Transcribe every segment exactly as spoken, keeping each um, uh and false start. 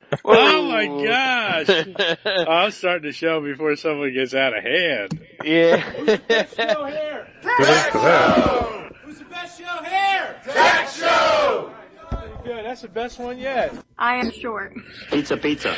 Oh my gosh! I'm starting the show before someone gets out of hand. Yeah. Who's the best show here? Jack Show! Who's the best show here? Jack Show! Pretty good. That's the best one yet. I am short. Pizza, pizza.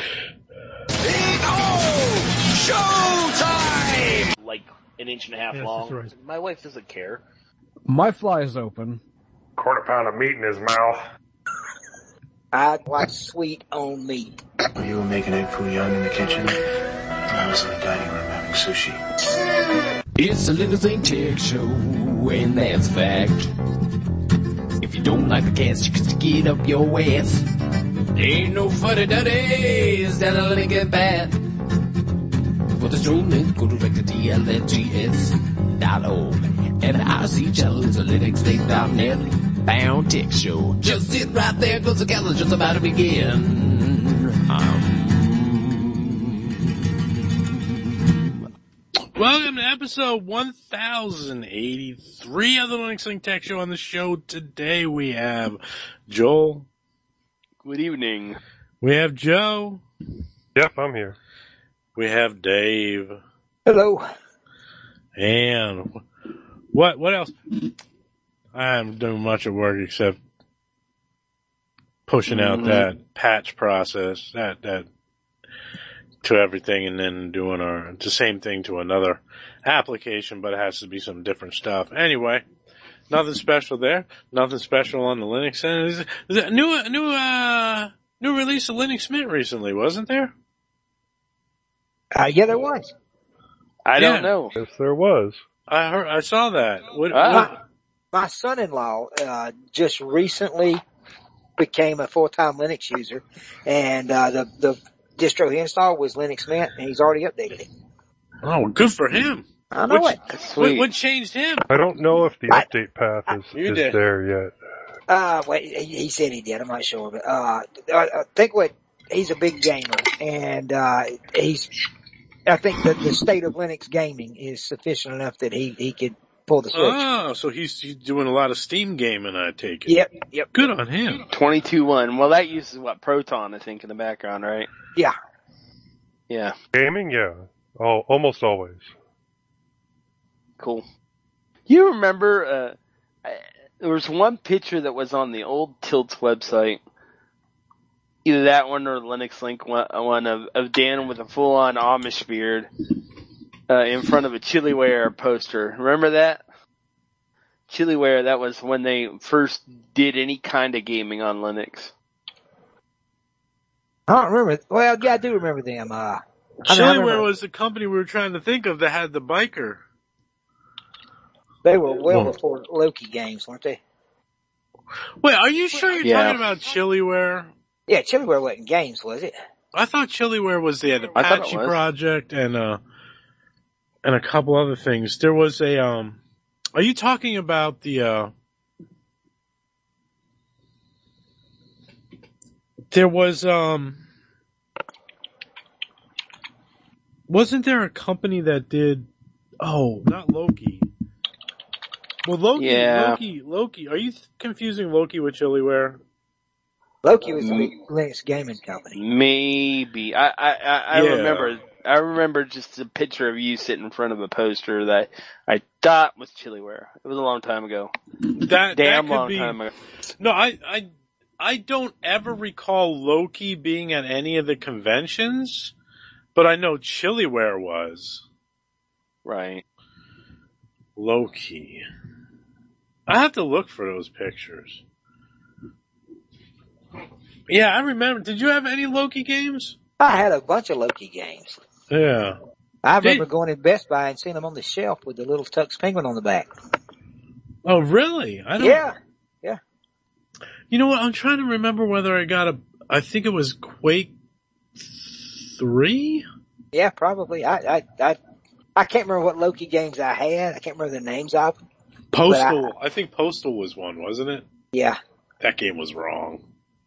Showtime! Like an inch and a half Yes, long. that's right. My wife doesn't care. My fly is open. Quarter pound of meat in his mouth. I'd like sweet on meat. You were making egg foo young in the kitchen. I was in the dining room having sushi. It's a Little Thing Tech Show, and that's a fact. If you don't like the cast, you can stick it up your ass. Ain't no funny duddies that'll link it bad. For the show, link, go direct to T L N G S dot org. And the I C channel is a Linux Thing dot net. Bound Tech Show. Just sit right there, cause the calendar's just about to begin. Um. Welcome to episode one thousand eighty-three of the Linux Thing Tech Show. On the show today we have Joel. Good evening. We have Joe. Yep, I'm here. We have Dave. Hello. And what, what else? I haven't done much of work except pushing out mm-hmm. that patch process, that, that, to everything, and then doing our, the same thing to another application, but it has to be some different stuff. Anyway, nothing special there. Nothing special on the Linux end. Is, is it a new, new, uh, new release of Linux Mint recently, wasn't there? Uh, yeah, there was. I yeah. don't know. Yes, there was. I heard, I saw that. What, ah. what? My son-in-law, uh, just recently became a full-time Linux user, and, uh, the, the distro he installed was Linux Mint, and he's already updated it. Oh, good for him. I know what, it. What, what changed him? I don't know if the I, update path is, is there yet. Uh, wait, he, he said he did. I'm not sure, but, uh, I, I think what, he's a big gamer, and, uh, he's, I think that the state of Linux gaming is sufficient enough that he, he could pull the switch. Oh, so he's, he's doing a lot of Steam gaming, I take it. Yep, yep. Good on him. twenty-two one. Well, that uses what, Proton, I think, in the background, right? Yeah. Yeah. Gaming, yeah. Oh, almost always. Cool. You remember, uh, I, there was one picture that was on the old Tilts website. Either that one or the Linux Link one, one of, of Dan with a full-on Amish beard uh, in front of a Chiliware poster. Remember that? Chiliware, that was when they first did any kind of gaming on Linux. I don't remember. Well, yeah, I do remember them. Uh, Chiliware was the company we were trying to think of that had the biker. They were well Whoa. before Loki games, weren't they? Wait, are you sure you're yeah. talking about Chiliware? Yeah, Chiliware wasn't games, was it? I thought Chiliware was the Apache project and uh and a couple other things. There was a um are you talking about the uh there was um wasn't there a company that did oh, not Loki. Well, Loki, yeah. Loki, Loki, are you th- confusing Loki with Chiliware? Loki was a big Linux gaming company. Maybe. I, I, I, I yeah. remember, I remember just a picture of you sitting in front of a poster that I thought was Chiliware. It was a long time ago. That, Damn that could long be, time ago. No, I, I, I don't ever recall Loki being at any of the conventions, but I know Chiliware was. Right. Loki. I have to look for those pictures. Yeah, I remember. Did you have any Loki games? I had a bunch of Loki games. Yeah. I remember Did... going to Best Buy and seeing them on the shelf with the little Tux penguin on the back. Oh, really? I don't... Yeah. Yeah. You know what? I'm trying to remember whether I got a, I think it was Quake three? Yeah, probably. I, I, I, I can't remember what Loki games I had. I can't remember the names of them. Postal. I, I think Postal was one, wasn't it? Yeah. That game was wrong.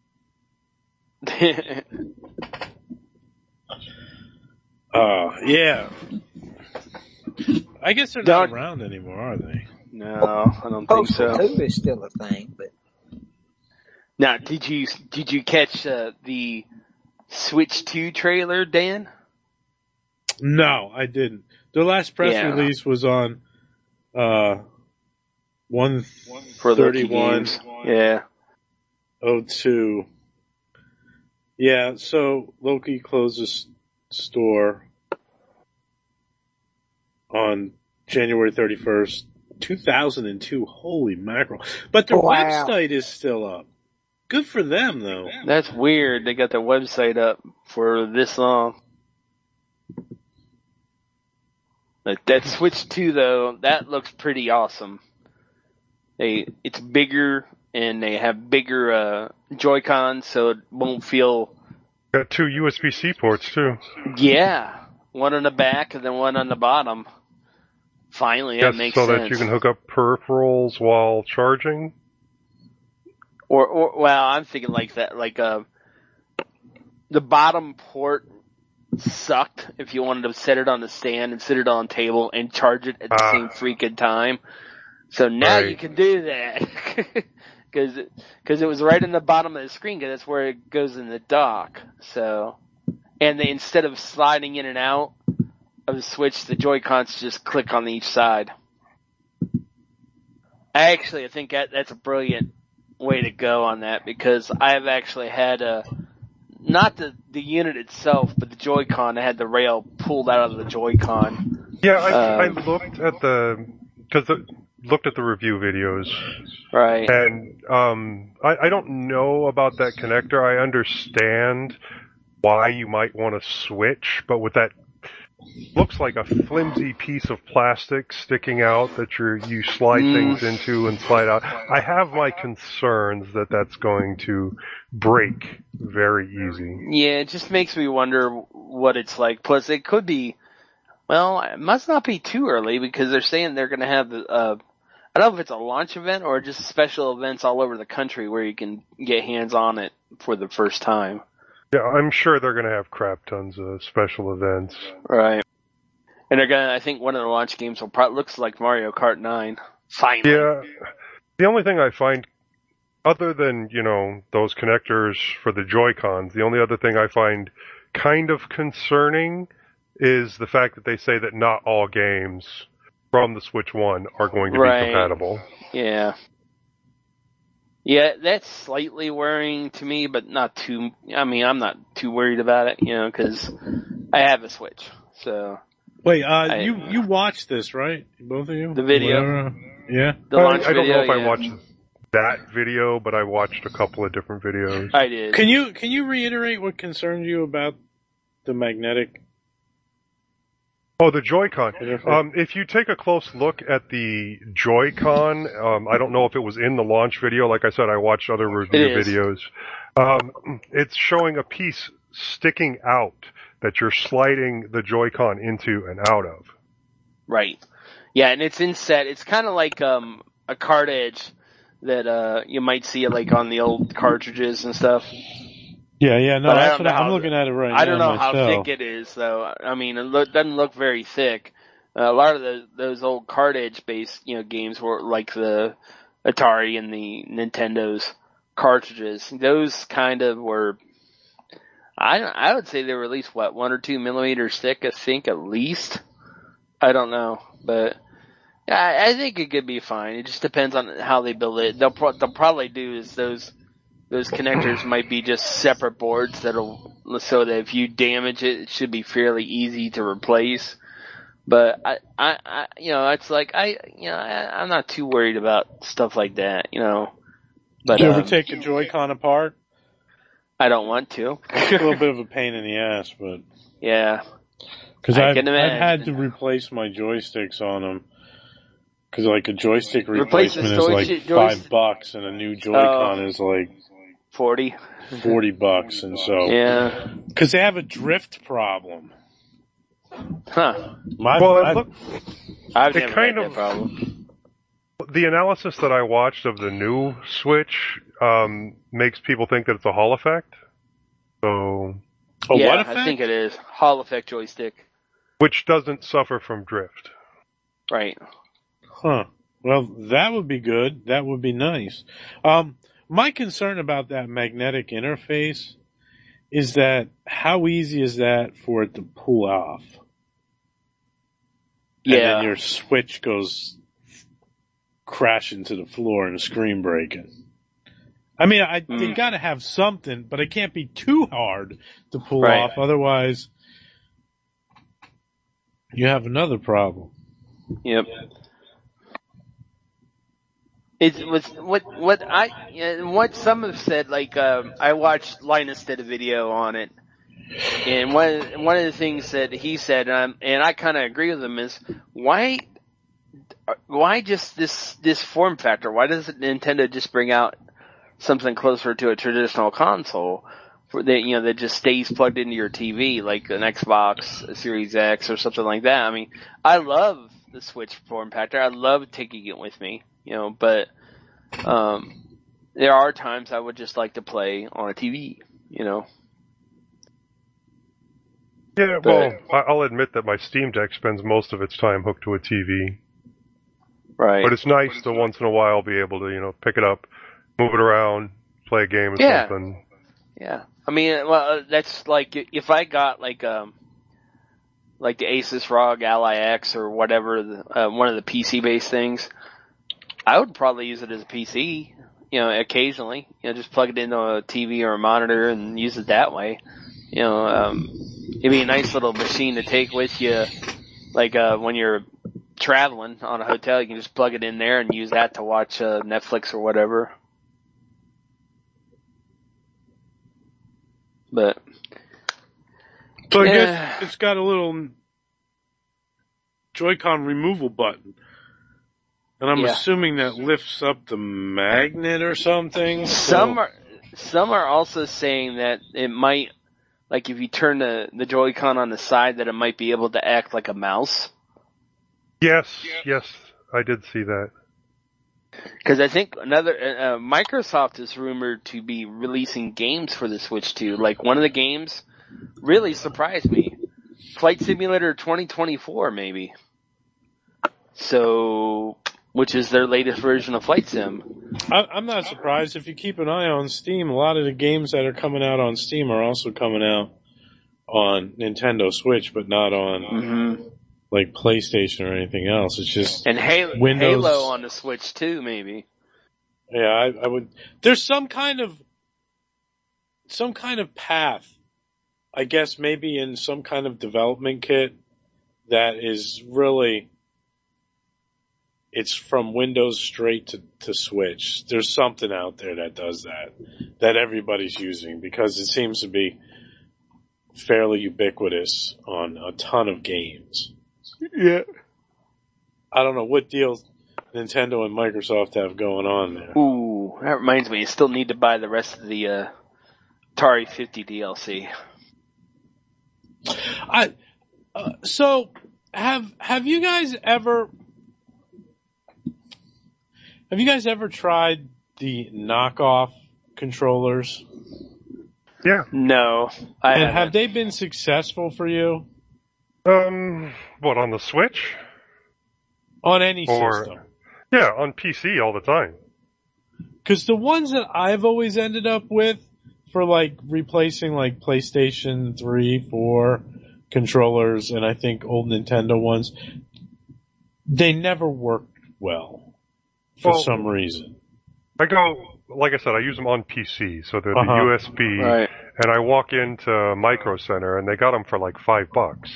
Uh, yeah. I guess they're not Don't, around anymore, are they? No, I don't think Postal so. two is still a thing, but. Now, did you, did you catch, uh, the Switch two trailer, Dan? No, I didn't. The last press Yeah. release was on uh one For the Loki thirty-one games. Yeah. oh two. Yeah, so Loki closes store on January thirty-first, two thousand two. Holy mackerel. But their Wow. website is still up. Good for them, though. That's weird. They got their website up for this long. But that Switch two, though, that looks pretty awesome. They, it's bigger, and they have bigger uh, Joy-Cons, so it won't feel... Got two U S B C ports, too. Yeah. One on the back and then one on the bottom. Finally, that Yes, makes so sense. that you can hook up peripherals while charging. Or, or well, I'm thinking like that, like uh, the bottom port sucked if you wanted to set it on the stand and sit it on the table and charge it at the Ah. same freaking time. So now Right. you can do that. Cause, it, cause it was right in the bottom of the screen, cause that's where it goes in the dock. So, and they, instead of sliding in and out of the Switch, the Joy-Cons just click on each side. Actually, I think that, that's a brilliant way to go on that, because I have actually had a, not the, the unit itself, but the Joy-Con, I had the rail pulled out of the Joy-Con. Yeah, I, Um, I looked at the, cause the, looked at the review videos. Right. And um, I, I don't know about that connector. I understand why you might want to switch, but with that, looks like a flimsy piece of plastic sticking out that you you slide Mm. things into and slide out. I have my concerns that that's going to break very easy. Yeah, it just makes me wonder what it's like. Plus, it could be, well, it must not be too early, because they're saying they're going to have, uh, I don't know if it's a launch event or just special events all over the country where you can get hands on it for the first time. Yeah, I'm sure they're going to have crap tons of special events. Right. And they're gonna, I think one of the launch games will probably, looks like Mario Kart nine. Finally. Yeah, the only thing I find, other than, you know, those connectors for the Joy-Cons, the only other thing I find kind of concerning is the fact that they say that not all games from the Switch one are going to Right. be compatible. Yeah. Yeah, that's slightly worrying to me, but not too, I mean, I'm not too worried about it, you know, cause I have a Switch, so. Wait, uh, I- you, you watched this, right? Both of you? The video. Whatever. Yeah? The I, launch I don't video, know if I yeah. watched that video, but I watched a couple of different videos. I did. Can you, can you reiterate what concerns you about the magnetic? Oh, the Joy-Con. interface? Um, if you take a close look at the Joy-Con, um, I don't know if it was in the launch video. Like I said, I watched other review It is. videos. Um, it's showing a piece sticking out that you're sliding the Joy-Con into and out of. Right. Yeah, and it's inset. It's kind of like um a card edge that uh you might see like on the old cartridges and stuff. Yeah, yeah, no, But I that's don't what know I, I'm how- looking at it right now. I don't know how myself. thick it is, though. I mean, it look, doesn't look very thick. Uh, a lot of those, those old card edge based, you know, games were like the Atari and the Nintendo's cartridges. Those kind of were, I I would say they were at least what, one or two millimeters thick, I think, at least. I don't know, but I, I think it could be fine. It just depends on how they build it. They'll pro- they'll probably do is those those connectors might be just separate boards that'll so that if you damage it, it should be fairly easy to replace. But I, I, I you know, it's like I, you know, I, I'm not too worried about stuff like that, you know. But Did you ever um, take a Joy-Con apart? I don't want to. It's a little bit of a pain in the ass, but Yeah. because I I've, can I've had imagine. to replace my joysticks on them. Because like a joystick Replace the replacement is like joystick- five joystick- bucks, and a new Joy-Con Oh. is like Forty. forty bucks, and so Yeah. because they have a drift problem. Huh. My, Well, it I- look, I've It never kind had of- that problem. the analysis that I watched of the new Switch um, makes people think that it's a Hall effect. So, a yeah, what effect? I think it is. Hall effect joystick. which doesn't suffer from drift. Right. Huh. Well, that would be good. That would be nice. Um, my concern about that magnetic interface is that how easy is that for it to pull off? Yeah. And then your Switch goes crashing to the floor and screen breaking. I mean, I, Mm. you gotta have something, but it can't be too hard to pull Right. off. Otherwise, you have another problem. Yep. It was what what I yeah, what some have said. Like um, I watched Linus did a video on it, and one one of the things that he said, um, and I kind of agree with him, is why why just this this form factor? Why doesn't Nintendo just bring out something closer to a traditional console for that, you know, that just stays plugged into your T V, like an Xbox, a Series X, or something like that? I mean, I love the Switch form factor. I love taking it with me, you know, but um, there are times I would just like to play on a T V, you know. Yeah, But- well, I- I'll admit that my Steam Deck spends most of its time hooked to a T V. Right. But it's nice to once in a while be able to, you know, pick it up, move it around, play a game or Yeah. something. Yeah. I mean, well, uh, that's like, if I got like, um, like the Asus R O G Ally X or whatever, the, uh, one of the P C-based things, I would probably use it as a P C, you know, occasionally. You know, just plug it into a T V or a monitor and use it that way. You know, um, it'd be a nice little machine to take with you, like, uh, when you're traveling on a hotel, you can just plug it in there and use that to watch, uh, Netflix or whatever. But, So I Yeah. guess it's got a little Joy-Con removal button. And I'm Yeah. assuming that lifts up the magnet or something. Some So- are some are also saying that it might, like if you turn the, the Joy-Con on the side, that it might be able to act like a mouse. Yes, yes, I did see that. Because I think another uh, Microsoft is rumored to be releasing games for the Switch too. Like one of the games really surprised me, Flight Simulator twenty twenty-four maybe. So, which is their latest version of Flight Sim. I, I'm not surprised if you keep an eye on Steam. A lot of the games that are coming out on Steam are also coming out on Nintendo Switch, but not on Mm-hmm. like PlayStation or anything else. It's just And Halo, Windows- Halo on the Switch too, maybe. yeah. I, I would. There's some kind of some kind of path, I guess, maybe in some kind of development kit that is really. It's from Windows straight to, to Switch. There's something out there that does that, that everybody's using because it seems to be fairly ubiquitous on a ton of games. Yeah. I don't know what deals Nintendo and Microsoft have going on there. Ooh, that reminds me, you still need to buy the rest of the uh, Atari fifty D L C. I, uh, so have, have you guys ever, have you guys ever tried the knockoff controllers? Yeah. No, I And haven't. have they been successful for you Um, what, on the Switch? on any Or- system? Yeah, on P C all the time. Cause the ones that I've always ended up with for like replacing like PlayStation three, four controllers and I think old Nintendo ones, they never worked well for Well- some reason. I go, like I said, I use them on P C, so they're Uh-huh. the U S B, Right. and I walk into Micro Center, and they got them for like five bucks.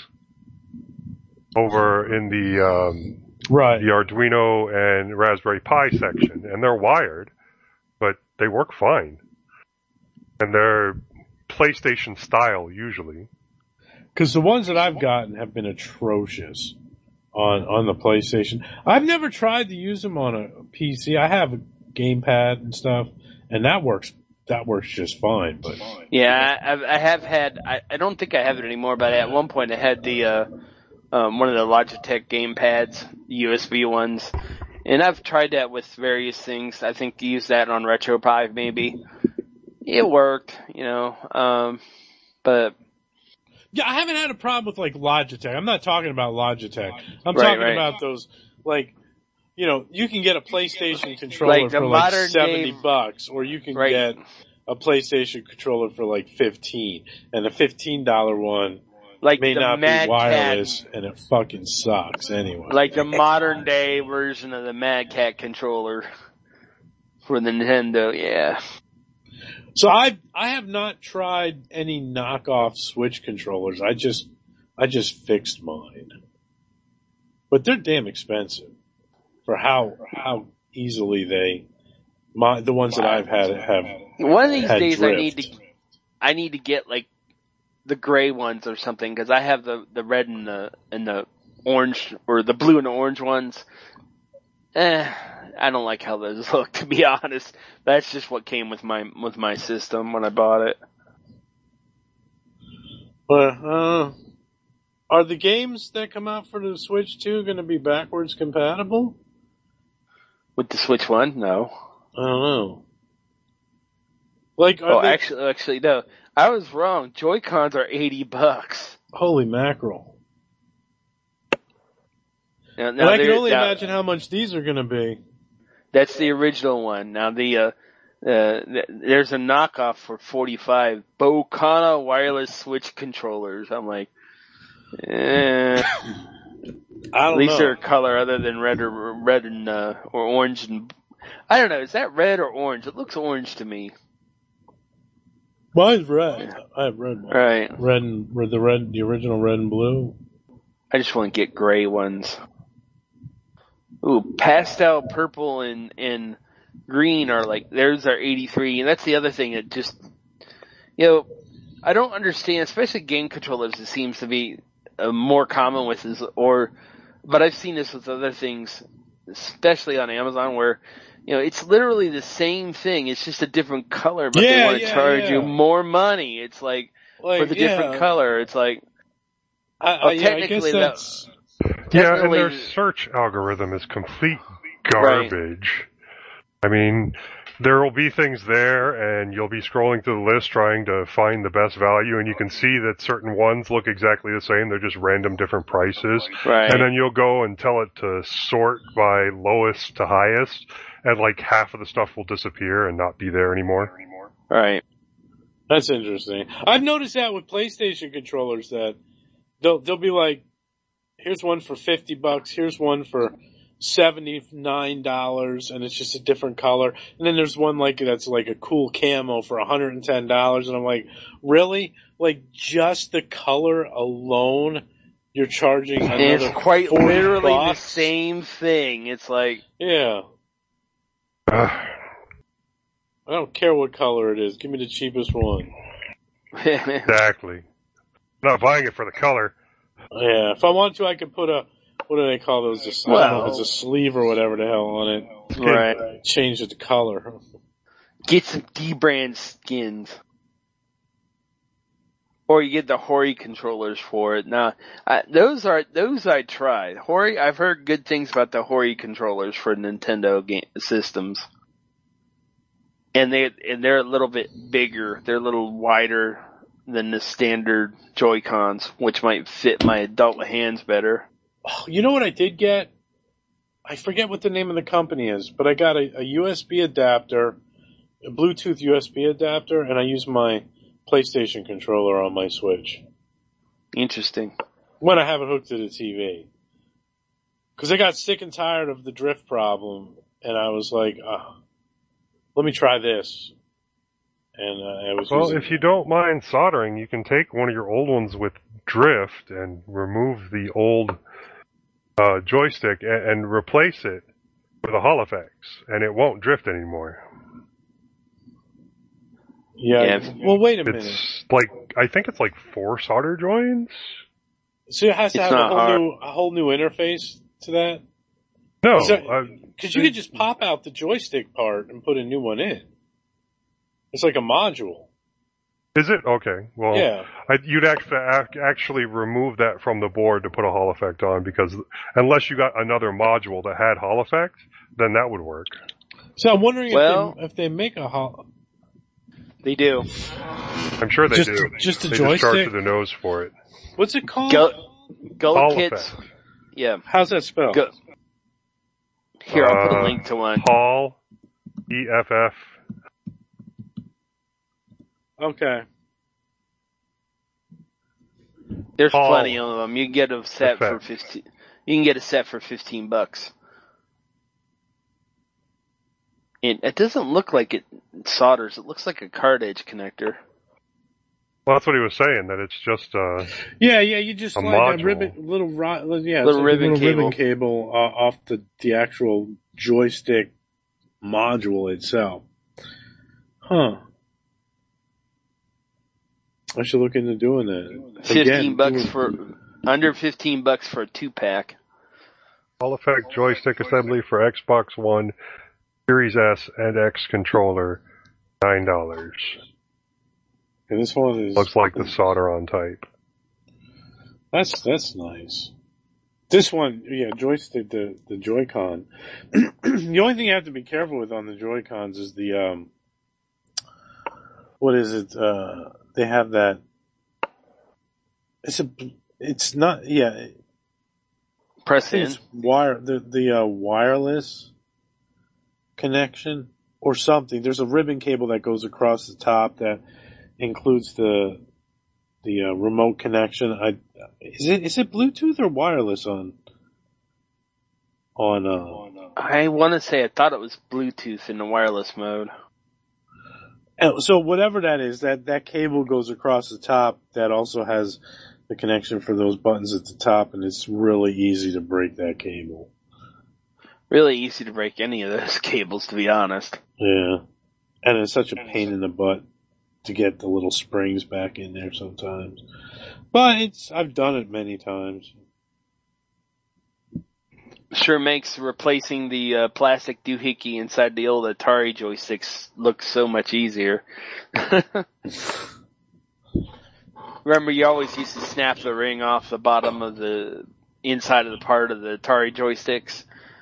Over in the, um, Right. the Arduino and Raspberry Pi section, and they're wired, but they work fine. And they're PlayStation style, usually. Cause the ones that I've gotten have been atrocious on, on the PlayStation. I've never tried to use them on a P C. I have a gamepad and stuff, and that works, that works just fine, but. Yeah, I, I have had. I, I don't think I have it anymore, but at one point I had the uh, um, one of the Logitech gamepads, U S B ones, and I've tried that with various things. I think to use that on RetroPie maybe. It worked, you know, um, but Yeah, I haven't had a problem with like Logitech. I'm not talking about Logitech. I'm Right, talking right. about those, like, you know, you can get a PlayStation controller Like the for like modern seventy day- bucks, or you can Right. get a PlayStation controller for like fifteen, and the fifteen dollar one like may the not Mad be wireless, Cat, and it fucking sucks anyway. like the modern day version of the Mad Cat controller for the Nintendo. Yeah. So I I have not tried any knockoff Switch controllers. I just I just fixed mine, but they're damn expensive for how how easily they my the ones that I've had have. One of these had days, drift. I need to I need to get like the gray ones or something, because I have the the red and the and the orange, or the blue and the orange ones. Eh, I don't like how those look, to be honest. That's just what came with my with my system when I bought it. But uh, are the games that come out for the Switch two going to be backwards compatible? With the Switch One, no. I don't know. Like, are Oh, they, actually, actually, no. I was wrong. Joy-Cons are eighty bucks. holy mackerel! Now, And now I can there- only now- imagine how much these are going to be. That's the original one. Now the uh, uh th- there's a knockoff for forty-five. Bocana wireless Switch controllers. I'm like, eh. I don't At least know. they're a color other than red or red and uh, or orange and I don't know. Is that red or orange? It looks orange to me. Mine's red. I have red ones. Right. Red and red, the red, the original red and blue. I just want to get gray ones. Ooh, pastel purple and and green are like, theirs are eighty-three, and that's the other thing that just, you know, I don't understand, especially game controllers. It seems to be uh, more common with is or, but I've seen this with other things, especially on Amazon, where you know it's literally the same thing. It's just a different color, but they Yeah, want to yeah, charge yeah. you more money. It's like, Like, for the different yeah. color. It's like, I, I, well, yeah, I guess technically that- that's. Yeah, and Definitely- their search algorithm is complete garbage. I mean, there will be things there, and you'll be scrolling through the list trying to find the best value, and you can see that certain ones look exactly the same. They're just random different prices. right. And then you'll go and tell it to sort by lowest to highest, and like half of the stuff will disappear and not be there anymore. Right. That's interesting. I've noticed that with PlayStation controllers that they'll they'll be like, here's one for fifty bucks, here's one for seventy-nine dollars, and it's just a different color. And then there's one like that's like a cool camo for one hundred ten dollars, and I'm like, really? Like just the color alone, you're charging And another it's quite forty literally bucks? the same thing. It's like, Yeah. Ugh. I don't care what color it is. Give me the cheapest one. Exactly. Not buying it for the color. Yeah, if I want to, I could put a, what do they call those? A, I don't know if Well- it's a sleeve or whatever the hell on it. right. Change it to color. Get some D-brand skins. Or you get the Hori controllers for it. Now, I, those are, those I tried. Hori, I've heard good things about the Hori controllers for Nintendo game systems. And they, and they're a little bit bigger. They're a little wider than the standard Joy-Cons, which might fit my adult hands better. Oh, you know what I did get? I forget what the name of the company is, but I got a, a U S B adapter, a Bluetooth U S B adapter, and I use my PlayStation controller on my Switch Interesting. when I have it hooked to the T V. Because I got sick and tired of the drift problem, and I was like, oh, let me try this. And uh, I was Well, using if you don't mind soldering, you can take one of your old ones with drift and remove the old uh, joystick and, and replace it with a Holofax, and it won't drift anymore. Yeah. Yeah. Well, wait a minute. It's like, I think it's like four solder joints? So it has to It's have a not whole hard. new a whole new interface to that? No, Is that- uh, Because you could just pop out the joystick part and put a new one in. It's like a module. is it? Okay, well, Yeah. I, you'd actually, actually remove that from the board to put a Hall effect on, because unless you got another module that had Hall effect, then that would work. So I'm wondering Well- if, they, if they make a hol- They do. I'm sure they Just- do. just a they just charge joystick? to the nose for it. what's it called? Go, Gullet Hall kits. effect. Yeah. How's that spelled? Go. Here, I'll put a Uh, link to one. Hall, E F F. Okay. There's Oh. plenty of them. You can get a set for Effect. fifteen. You can get a set for fifteen bucks. It, it doesn't look like it solders. It looks like a card edge connector. Well, that's what he was saying, that it's just, uh, Yeah, yeah, you just A slide that module. ribbon, little, ro- yeah, Little it's like ribbon a little cable. ribbon cable uh, off the, the actual joystick module itself. Huh. I should look into doing that. Fifteen Again, bucks doing- for under fifteen bucks for a two pack. All Effect joystick assembly for Xbox One, Series S, and X controller, nine dollars. And this one is Looks like the solder on type. That's that's nice. This one, yeah, joystick, the the Joy-Con. The only thing you have to be careful with on the Joy-Cons is the um, what is it? Uh, they have that. It's a. It's not. Yeah. I Press think in. it's wire the the uh, wireless connection or something. There's a ribbon cable that goes across the top that includes the the uh, remote connection. I is it is it Bluetooth or wireless on on uh I want to say I thought it was Bluetooth in the wireless mode. and so whatever that is, that that cable goes across the top that also has the connection for those buttons at the top, and it's really easy to break that cable. Really easy to break any of those cables, to be honest. Yeah. And it's such a pain in the butt to get the little springs back in there sometimes. But it's I've done it many times. Sure makes replacing the uh, plastic doohickey inside the old Atari joysticks look so much easier. Remember, you always used to snap the ring off the bottom of the inside of the part of the Atari joysticks.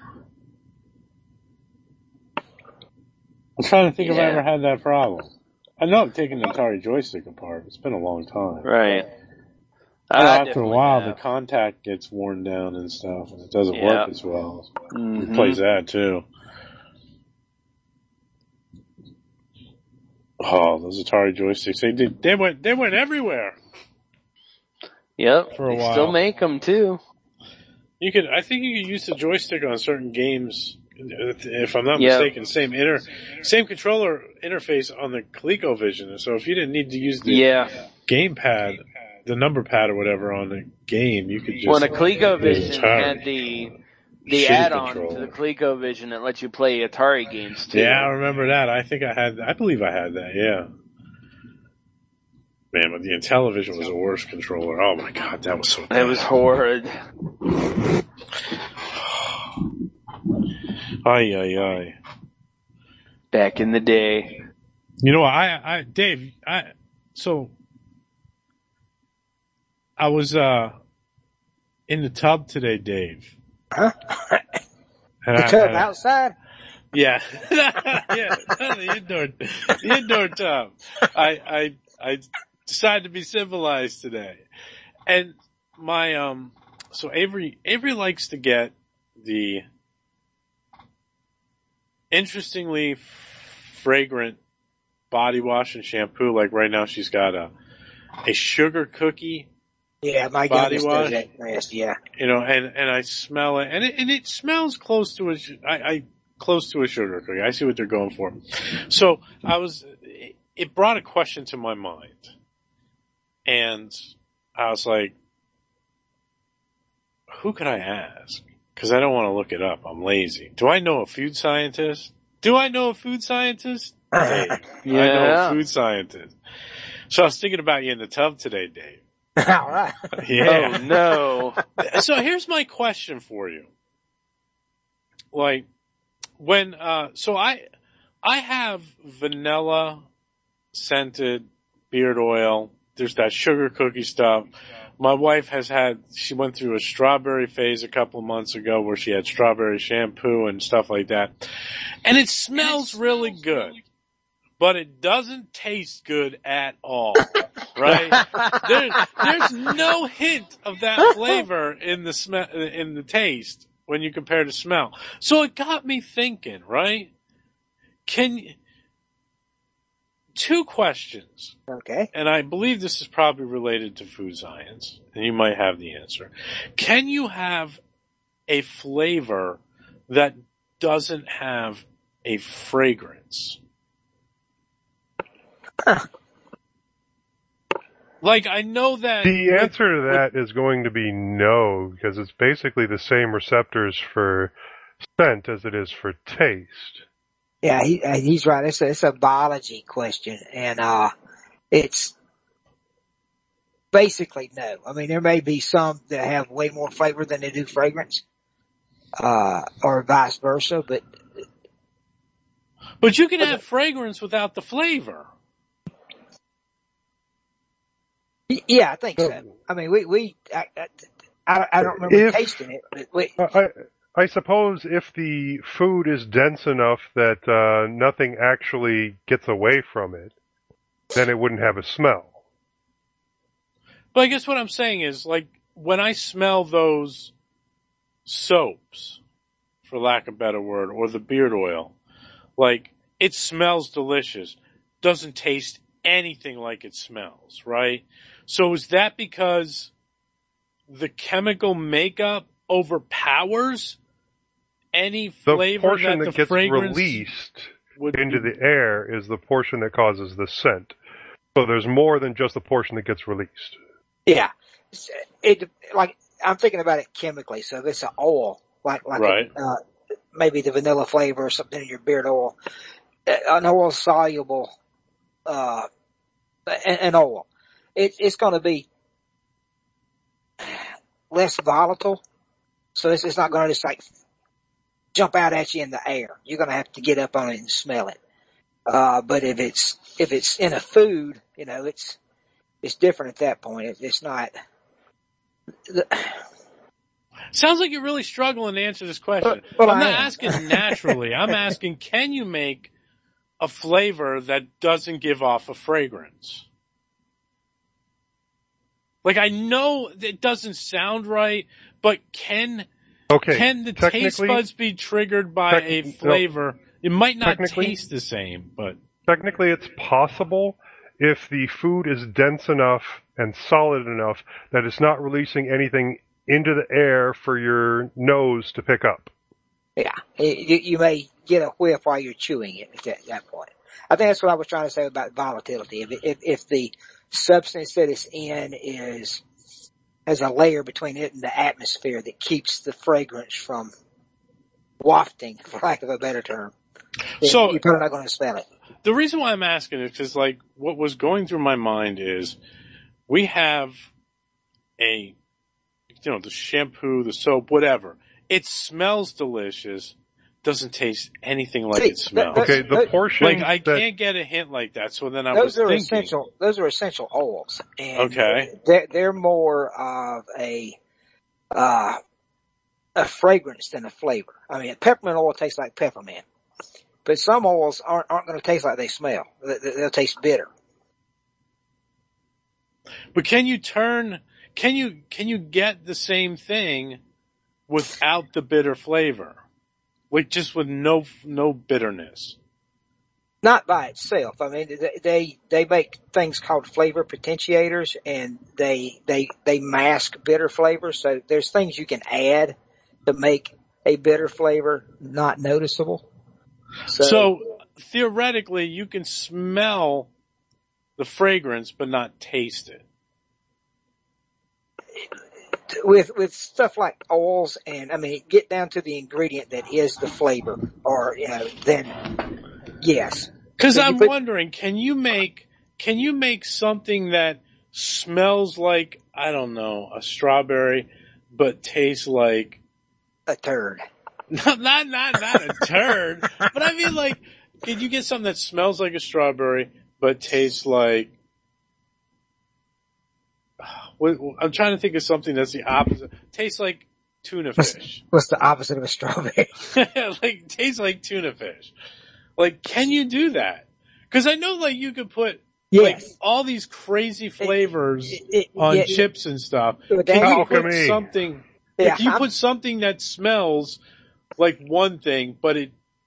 I'm trying to think if I Yeah. ever had that problem. I know I've taken the Atari joystick apart. It's been a long time. Right. I know I after a definitely while, have. the contact gets worn down and stuff, and it doesn't Yeah. work as well. Mhm. Replace that too. Oh, those Atari joysticks! They did. They went. They went everywhere. Yep. For a they while. still make them too. You could. I think you could use the joystick on certain games. If I'm not Yeah. mistaken, same inter, same controller interface on the ColecoVision. So if you didn't need to use the Yeah. gamepad, the number pad or whatever on the game, you could just. When a ColecoVision Atari. had the the Shitty add-on controller. to the ColecoVision that lets you play Atari games too. Yeah, I remember that. I think I had. I believe I had that. Yeah. Man, but the Intellivision was the worst controller. Oh my god, that was so bad. It was horrid. Ay, ay, ay. Back in the day. You know, I, I, Dave, I, so, I was, uh, in the tub today, Dave. Huh? And The I- tub I- outside? Yeah. Yeah. The indoor, the indoor tub. I, I, I decided to be civilized today. And my, um, so Avery, Avery likes to get the interestingly fragrant body wash and shampoo. Like right now she's got a, a sugar cookie, Yeah, my Body goodness wash? does that fast, yeah. you know, and, and I smell it and it, and it smells close to a, sh- I, I, close to a sugar cookie. I see what they're going for. So I was, it, it brought a question to my mind. And I was like, who could I ask? Because I don't want to look it up. I'm lazy. Do I know a food scientist? Do I know a food scientist? Dave. I know Yeah. a food scientist. So I was thinking about you in the tub today, Dave. All right. Yeah. Oh no. So here's my question for you. Like, when, uh, so I, I have vanilla scented beard oil. There's that sugar cookie stuff. My wife has had, she went through a strawberry phase a couple of months ago where she had strawberry shampoo and stuff like that. And it smells really good. But it doesn't taste good at all. Right? There, there's no hint of that flavor in the smell, in the taste when you compare the smell. So it got me thinking, right? Can, two questions. Okay. And I believe this is probably related to food science, and you might have the answer. Can you have a flavor that doesn't have a fragrance? Huh. Like, I know that... The with, answer to that with, is going to be no, because it's basically the same receptors for scent as it is for taste. Yeah, he, he's right. It's a, it's a biology question, and uh, it's basically no. I mean, there may be some that have way more flavor than they do fragrance, uh, or vice versa, but... But you can have fragrance without the flavor. Yeah, I think so. I mean, we, we, I, I, I don't remember If, tasting it, but we, I, I suppose if the food is dense enough that uh, nothing actually gets away from it, then it wouldn't have a smell. But I guess what I'm saying is, like, when I smell those soaps, for lack of a better word, or the beard oil, like, it smells delicious, doesn't taste anything like it smells, right? So is that because the chemical makeup overpowers any The flavor portion that that the gets fragrance released would into be? the air is the portion that causes the scent. So there's more than just the portion that gets released. yeah, it, like, I'm thinking about it chemically, so if it's an oil, like, like, Right. a, uh, maybe the vanilla flavor or something in your beard oil, an oil soluble, uh, an, an oil, it, it's gonna be less volatile, so it's, it's not gonna just like jump out at you in the air. You're gonna have to get up on it and smell it. Uh, but if it's, if it's in a food, you know, it's, it's different at that point. It, it's not, the, Sounds like you're really struggling to answer this question. Well, I'm I not am. asking naturally. I'm asking, can you make a flavor that doesn't give off a fragrance? Like, I know it doesn't sound right, but can Okay. can the taste technically- buds be triggered by tec- a no. flavor? It might not Technically- taste the same, but Technically, it's possible if the food is dense enough and solid enough that it's not releasing anything into the air for your nose to pick up. yeah, you, you may get a whiff while you're chewing it at that, that point. I think that's what I was trying to say about volatility. If, if, if the substance that it's in is, has a layer between it and the atmosphere that keeps the fragrance from wafting, for lack of a better term, then So- you're probably not going to smell it. the reason why I'm asking is because, like, what was going through my mind is we have a, you know, the shampoo, the soap, whatever. It smells delicious, doesn't taste anything like See, it smells. that- Okay, the Those- portion Like, I that, can't get a hint like that, so then I was Those are thinking, essential, those are essential oils. And Okay. they're, they're more of a, uh, a fragrance than a flavor. I mean, peppermint oil tastes like peppermint. But some oils aren't, aren't going to taste like they smell. They- They'll taste bitter. but can you turn, can you, can you get the same thing without the bitter flavor? Like, just with no, no bitterness. Not by itself. I mean, they, they, they make things called flavor potentiators, and they, they, they mask bitter flavors. So there's things you can add to make a bitter flavor not noticeable. So, So, theoretically, you can smell the fragrance but not taste it. with, with stuff like oils and, I mean, get down to the ingredient that is the flavor, or, you know, then yes. Cause So you I'm put- wondering, can you make, can you make something that smells like, I don't know, a strawberry, but tastes like, A turd. not, not, not, not a turd, but I mean like, can you get something that smells like a strawberry, but tastes like, what, I'm trying to think of something that's the opposite. Tastes like tuna fish. What's the opposite of a strawberry? Like, tastes like tuna fish. Like, can you do that? Cause I know like you could put like Yes. all these crazy flavors It- it- on yeah, chips and stuff. But Can that- you put Alchemy. something, Yeah, if you I'm- put something that smells like one thing, but it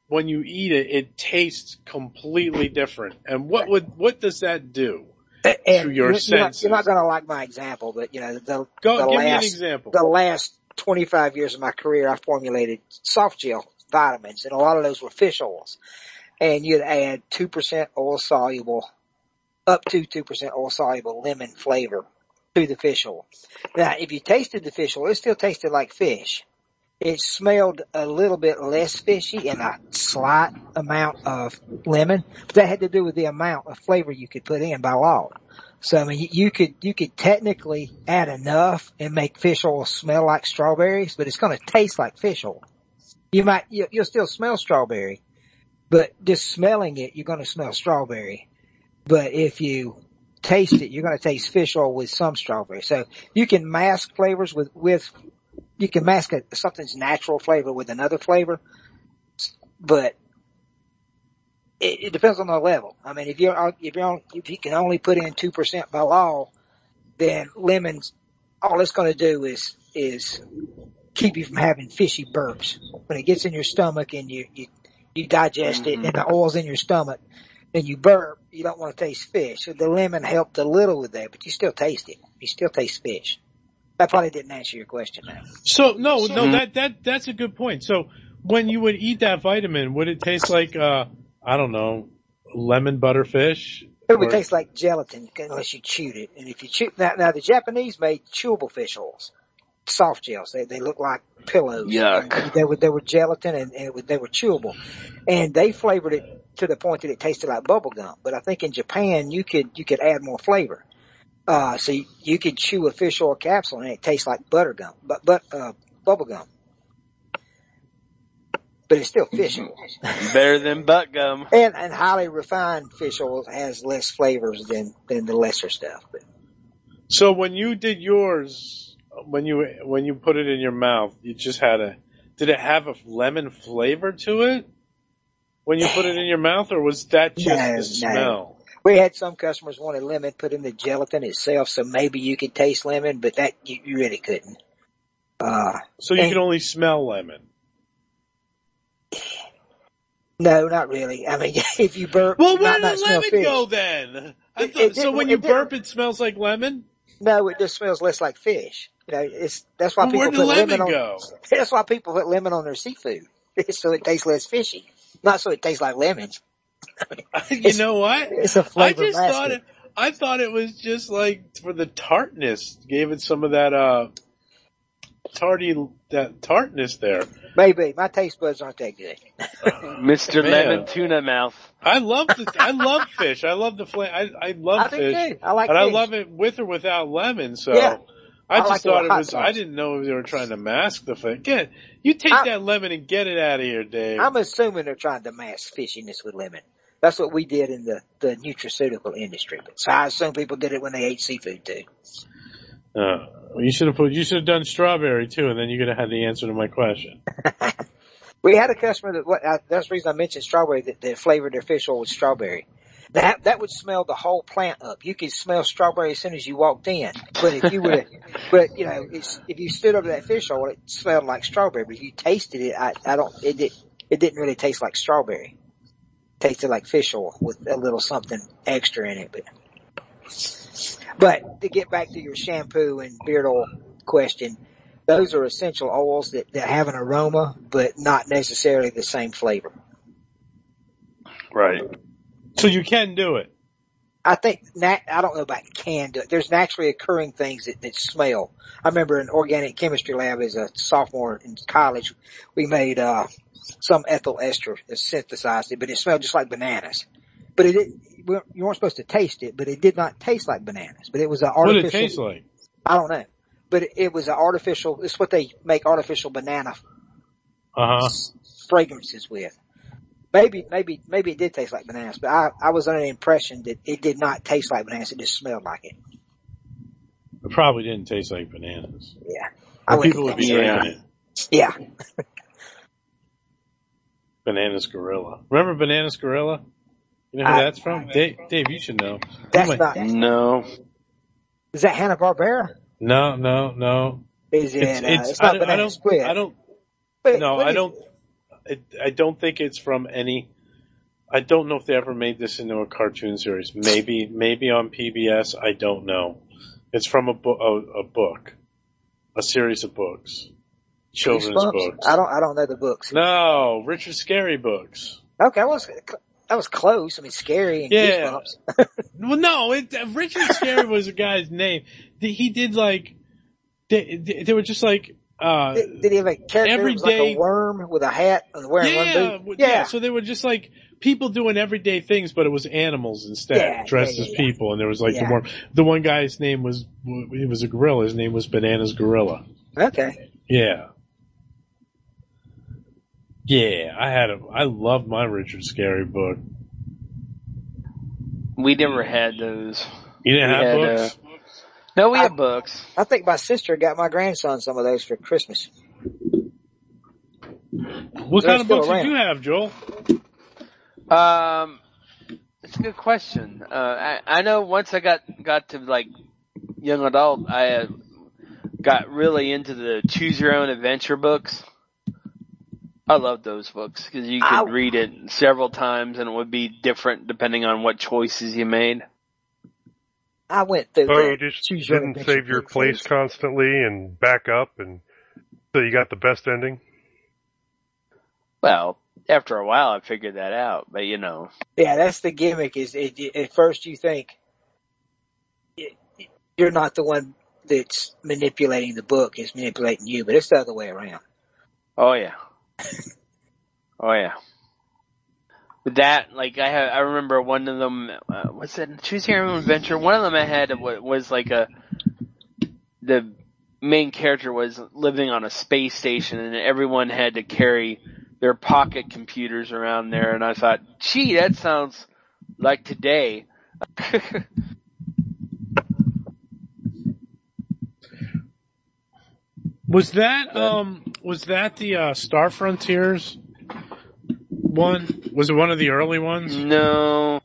when you eat it, it tastes completely different. And what would what does that do And to your you're, you're senses? not, not going to like my example, but you know, the, Go, the give last, me an example. the last twenty-five years of my career, I formulated soft gel vitamins, and a lot of those were fish oils. And you'd add two percent oil soluble, up to two percent oil soluble lemon flavor to the fish oil. Now, if you tasted the fish oil, it still tasted like fish. It smelled a little bit less fishy and a slight amount of lemon, but that had to do with the amount of flavor you could put in by law. So I mean, you, you could, you could technically add enough and make fish oil smell like strawberries, but it's going to taste like fish oil. You might, you, you'll still smell strawberry, but just smelling it, you're going to smell strawberry. But if you taste it, you're going to taste fish oil with some strawberry. So you can mask flavors with, with, you can mask a, something's natural flavor with another flavor, but it, it depends on the level. I mean, if you're, if you're on, if you can only put in two percent by law, then lemons, all it's going to do is, is keep you from having fishy burps. When it gets in your stomach and you, you, you digest it and the oil's in your stomach and you burp, you don't want to taste fish. So the lemon helped a little with that, but you still taste it. You still taste fish. That probably didn't answer your question, man. So no, no, that that that's a good point. So when you would eat that vitamin, would it taste like uh I don't know, lemon butterfish? It would Or- taste like gelatin unless you chewed it. And if you chew, now, now the Japanese made chewable fish oils, soft gels. They they look like pillows. Yuck. And they were they were gelatin and, and it was, they were chewable, and they flavored it to the point that it tasted like bubble gum. But I think in Japan you could you could add more flavor. Uh, so you, you could chew a fish oil capsule and it tastes like butter gum, but, but, uh, bubble gum. But it's still fish oil. Better than butt gum. And, and highly refined fish oil has less flavors than, than the lesser stuff. But So when you did yours, when you when you put it in your mouth, you just had a. Did it have a lemon flavor to it when you put it in your mouth, or was that just No, the no. smell? we had some customers wanted lemon put in the gelatin itself, so maybe you could taste lemon, but that, you, you really couldn't. Uh, So you and- can only smell lemon. no, not really. I mean, if you burp, Well, you where might not did smell lemon fish. go then? I It- thought, it so didn't- when it you didn't- burp, it smells like lemon? No, it just smells less like fish. You know, it's, that's why Well, people where did put lemon lemon on, go? that's why people put lemon on their seafood. So it tastes less fishy. Not so it tastes like lemons. You know what? It's a I flavor just basket. thought it, I thought it was just like for the tartness, gave it some of that, uh, tarty, that tartness there. Maybe. My taste buds aren't that good. Mister Man. Lemon Tuna Mouth. I love the, I love fish. I love the flavor. I, I love I do fish. too. I like and I fish. love it with or without lemon, so. Yeah. I I just like it thought with it hot was, sauce. I didn't know they were trying to mask the fish. Get, you take I- that lemon and get it out of here, Dave. I'm assuming they're trying to mask fishiness with lemon. That's what we did in the, the nutraceutical industry. But so I assume people did it when they ate seafood too. Uh, well, you should have put, you should have done strawberry too, and then you could have had the answer to my question. We had a customer that, what, I, that's the reason I mentioned strawberry, that, that flavored their fish oil with strawberry. That, that would smell the whole plant up. You could smell strawberry as soon as you walked in. But if you would have, but you know, it's, if you stood over that fish oil, it smelled like strawberry. But if you tasted it, I, I don't, it did, it didn't really taste like strawberry. It tasted like fish oil with a little something extra in it. But, but to get back to your shampoo and beard oil question, those are essential oils that, that have an aroma, but not necessarily the same flavor. Right. So you can do it. I think, nat- I don't know about can do it. There's naturally occurring things that, that smell. I remember in organic chemistry lab as a sophomore in college, we made, uh, some ethyl ester that synthesized it, but it smelled just like bananas. But it didn't, you weren't supposed to taste it, but it did not taste like bananas. But it was an What artificial. did it taste like? I don't know. But it, it was an artificial, it's what they make artificial banana Uh huh. fragrances with. Maybe, maybe, maybe it did taste like bananas, but I, I was under the impression that it did not taste like bananas. It just smelled like it. It probably didn't taste like bananas. Yeah. I Or wouldn't people would think be so. drinking it. Yeah. Bananas Gorilla. Remember Bananas Gorilla? You know who I- that's from? Dave, Dave, you should know. That's You might- not, No. is that Hanna-Barbera? No, no, no. Is it, It's, uh, it's, it's I not don't, I Banana don't, Split. I don't, But no, what I is don't, it? I, I don't think it's from any. I don't know if they ever made this into a cartoon series. Maybe, maybe on P B S. I don't know. It's from a, bo- a, a book, a series of books, children's Goosebumps? books. I don't. I don't know the books. No, Richard Scarry books. Okay, I was that was close. I mean, scary and Yeah. Goosebumps. Well, no, it, uh, Richard Scarry was a guy's name. The- He did like, they, they, they were just like, uh, Did, did he have a character every that was day- like a worm with a hat and wearing yeah, one w- boot? yeah, So they were just like people doing everyday things, but it was animals instead, Yeah, dressed yeah, as yeah, people. And there was like Yeah. the one, the one guy's name was, he was a gorilla. His name was Bananas Gorilla. Okay. Yeah. Yeah, I had a, I loved my Richard Scarry book. We never had those. You didn't We have had, books? uh, no, we I- had books. I think my sister got my grandson some of those for Christmas. What they're kind of still books around. did you have, Joel? Um, it's a good question. Uh, I, I know once I got, got to like young adult, I uh, got really into the choose your own adventure books. I love those books because you could I- read it several times and it would be different depending on what choices you made. I went through. Oh, the you just Choose Your Own didn't Adventure save your book place phase. constantly and back up, and so you got the best ending. Well, after a while I figured that out, but you know. Yeah, that's the gimmick. Is it, it, at first you think it, you're not the one that's manipulating the book; it's manipulating you, but it's the other way around. Oh yeah. Oh yeah. With that, like I have, I remember one of them. Uh, what's that? Choose Your Own Adventure. One of them I had wa- was like a. The main character was living on a space station, and everyone had to carry their pocket computers around there. And I thought, gee, that sounds like today. Was that um was that the uh, Star Frontiers one? Was it one of the early ones? No.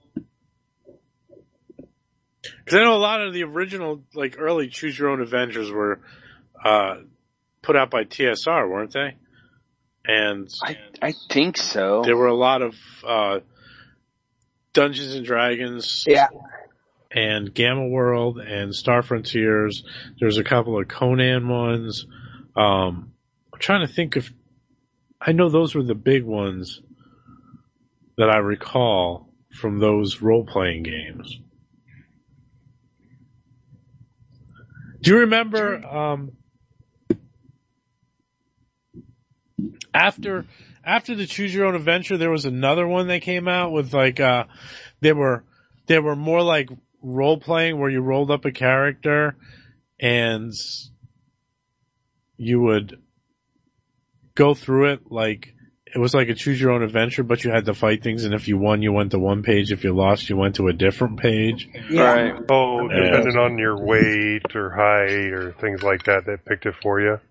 Because I know a lot of the original, like early Choose Your Own Adventures were uh put out by T S R, weren't they? And I I think so. there were a lot of uh Dungeons and Dragons, Yeah, and Gamma World and Star Frontiers. There's a couple of Conan ones. Um, I'm trying to think of. I know those were the big ones that I recall from those role-playing games. Do you remember um, after after the Choose Your Own Adventure, there was another one that came out with like uh, they were they were more like role-playing where you rolled up a character and you would go through it like it was like a choose your own adventure, but you had to fight things, and if you won, you went to one page. If you lost, you went to a different page. yeah. Right. Oh, Yeah. depending on your weight or height or things like that, that picked it for you.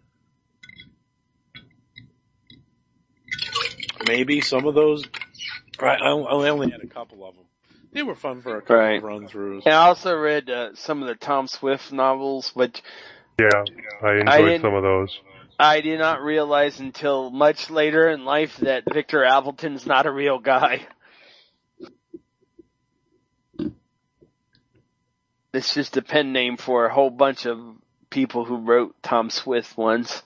Maybe some of those. Right, I I only had a couple of them. They were fun for a couple Right. of run-throughs. And I also read uh, some of the Tom Swift novels, which Yeah, I I enjoyed didn't- some of those. I did not realize until much later in life that Victor Appleton's not a real guy. It's just a pen name for a whole bunch of people who wrote Tom Swift ones.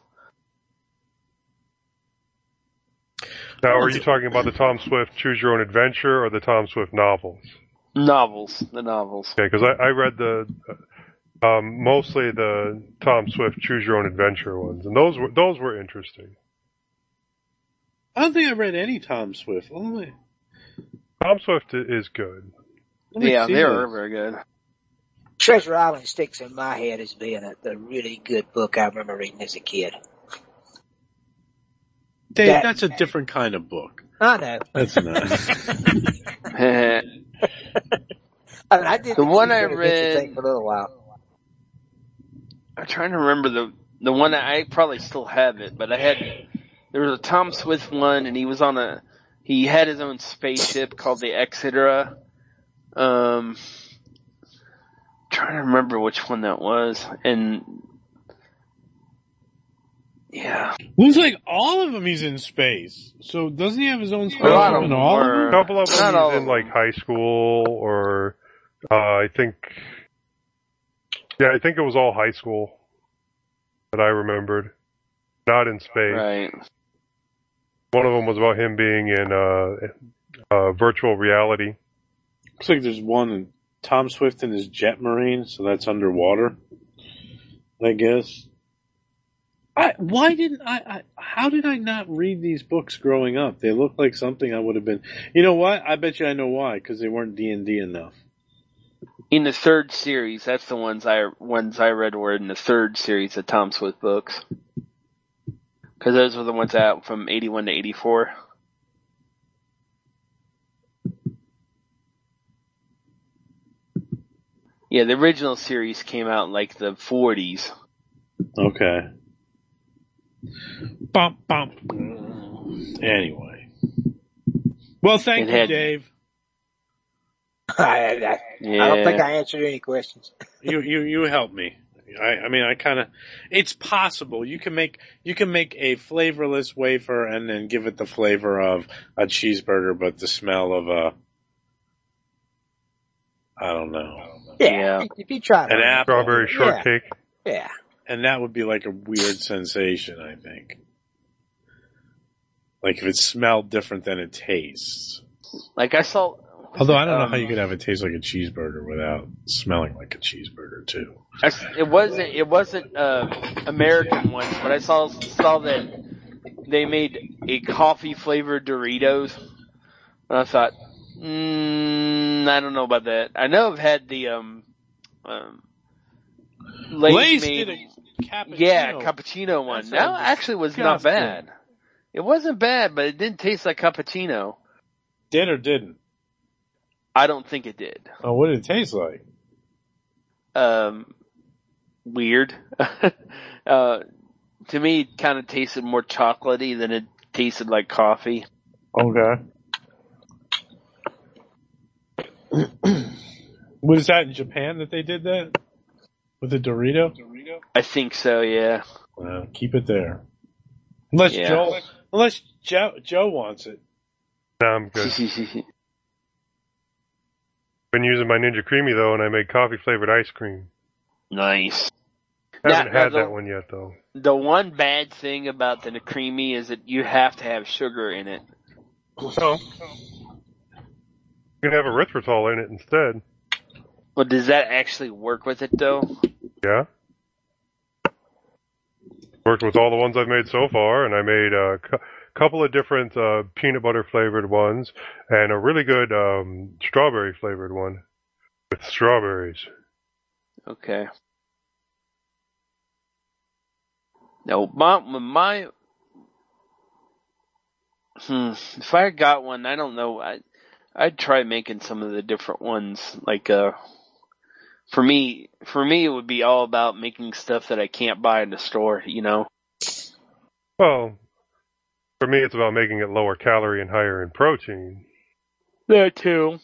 Now, are you talking about the Tom Swift Choose Your Own Adventure or the Tom Swift novels? Novels, the novels. Okay, because I, I read the um, mostly the Tom Swift Choose Your Own Adventure ones, and those were those were interesting. I don't think I read any Tom Swift. Let me, Tom Swift i- is good. let me Yeah, see they this. were very good. Treasure Island sticks in my head as being a, a really good book I remember reading as a kid. Dave, That- that's a different kind of book. I know. That's not. the I, mean, I did The the, one Choose I Your Own Adventure read- thing for a little while. I'm trying to remember the the one that I probably still have it, but I had there was a Tom Swift one, and he was on a he had his own spaceship called the Exeter. Um, trying to remember which one that was, and Yeah. Looks like all of them he's in space. So doesn't he have his own A lot spaceship of in them all of were. them? A couple of Not them all he's of in like them. high school, or uh, I think, yeah, I think it was all high school that I remembered. Not in space. Right. One of them was about him being in uh, uh, virtual reality. Looks like there's one in Tom Swift in his jet marine, so that's underwater, I guess. I, why didn't I, I, how did I not read these books growing up? They look like something I would have been, you know what? I bet you I know why, because they weren't D and D enough. In the third series, that's the ones I ones I read were in the third series of Tom Swift books. Because those were the ones out from eighty-one to eighty-four. Yeah, the original series came out in like the forties. Okay. Bump, bump. Anyway. Well, thank It you, had- Dave. I, I, Yeah. I don't think I answered any questions. You, you, you helped me. I, I mean, I kind of, it's possible. You can make, you can make a flavorless wafer and then give it the flavor of a cheeseburger, but the smell of a, I don't know. Yeah, Yeah. if you try An that. apple. Strawberry shortcake. Yeah. And that would be like a weird sensation, I think. Like if it smelled different than it tastes. Like I saw. Although I don't know um, how you could have it taste like a cheeseburger without smelling like a cheeseburger too. I, it wasn't. It wasn't uh, American ones, but I saw saw that they made a coffee flavored Doritos, and I thought, mm, I don't know about that. I know I've had the um, um Lay's, Lay's made, did a cappuccino. yeah, cappuccino one. That That sounds actually was not disgusting. bad. It wasn't bad, but it didn't taste like cappuccino. Did or didn't? I don't think it did. Oh, what did it taste like? Um, weird. uh, to me, it kind of tasted more chocolatey than it tasted like coffee. Okay. Was that in Japan that they did that? With the Dorito? I think so, yeah. Well, keep it there. Unless Yeah. Joe, unless Joe, Joe wants it. No, I'm good. Been using my Ninja Creamy though, and I made coffee flavored ice cream. Nice. Haven't Now- had now that the- one yet though. The one bad thing about the creamy is that you have to have sugar in it. So you can have erythritol in it instead. But does that actually work with it though? Yeah. Worked with all the ones I've made so far, and I made a cu- couple of different uh, peanut butter flavored ones, and a really good um, strawberry flavored one with strawberries. Okay. No, my, my, hmm, if I got one, I don't know, I, I'd try making some of the different ones, like, uh, for me, for me it would be all about making stuff that I can't buy in the store, you know? Well, for me, it's about making it lower calorie and higher in protein. That too.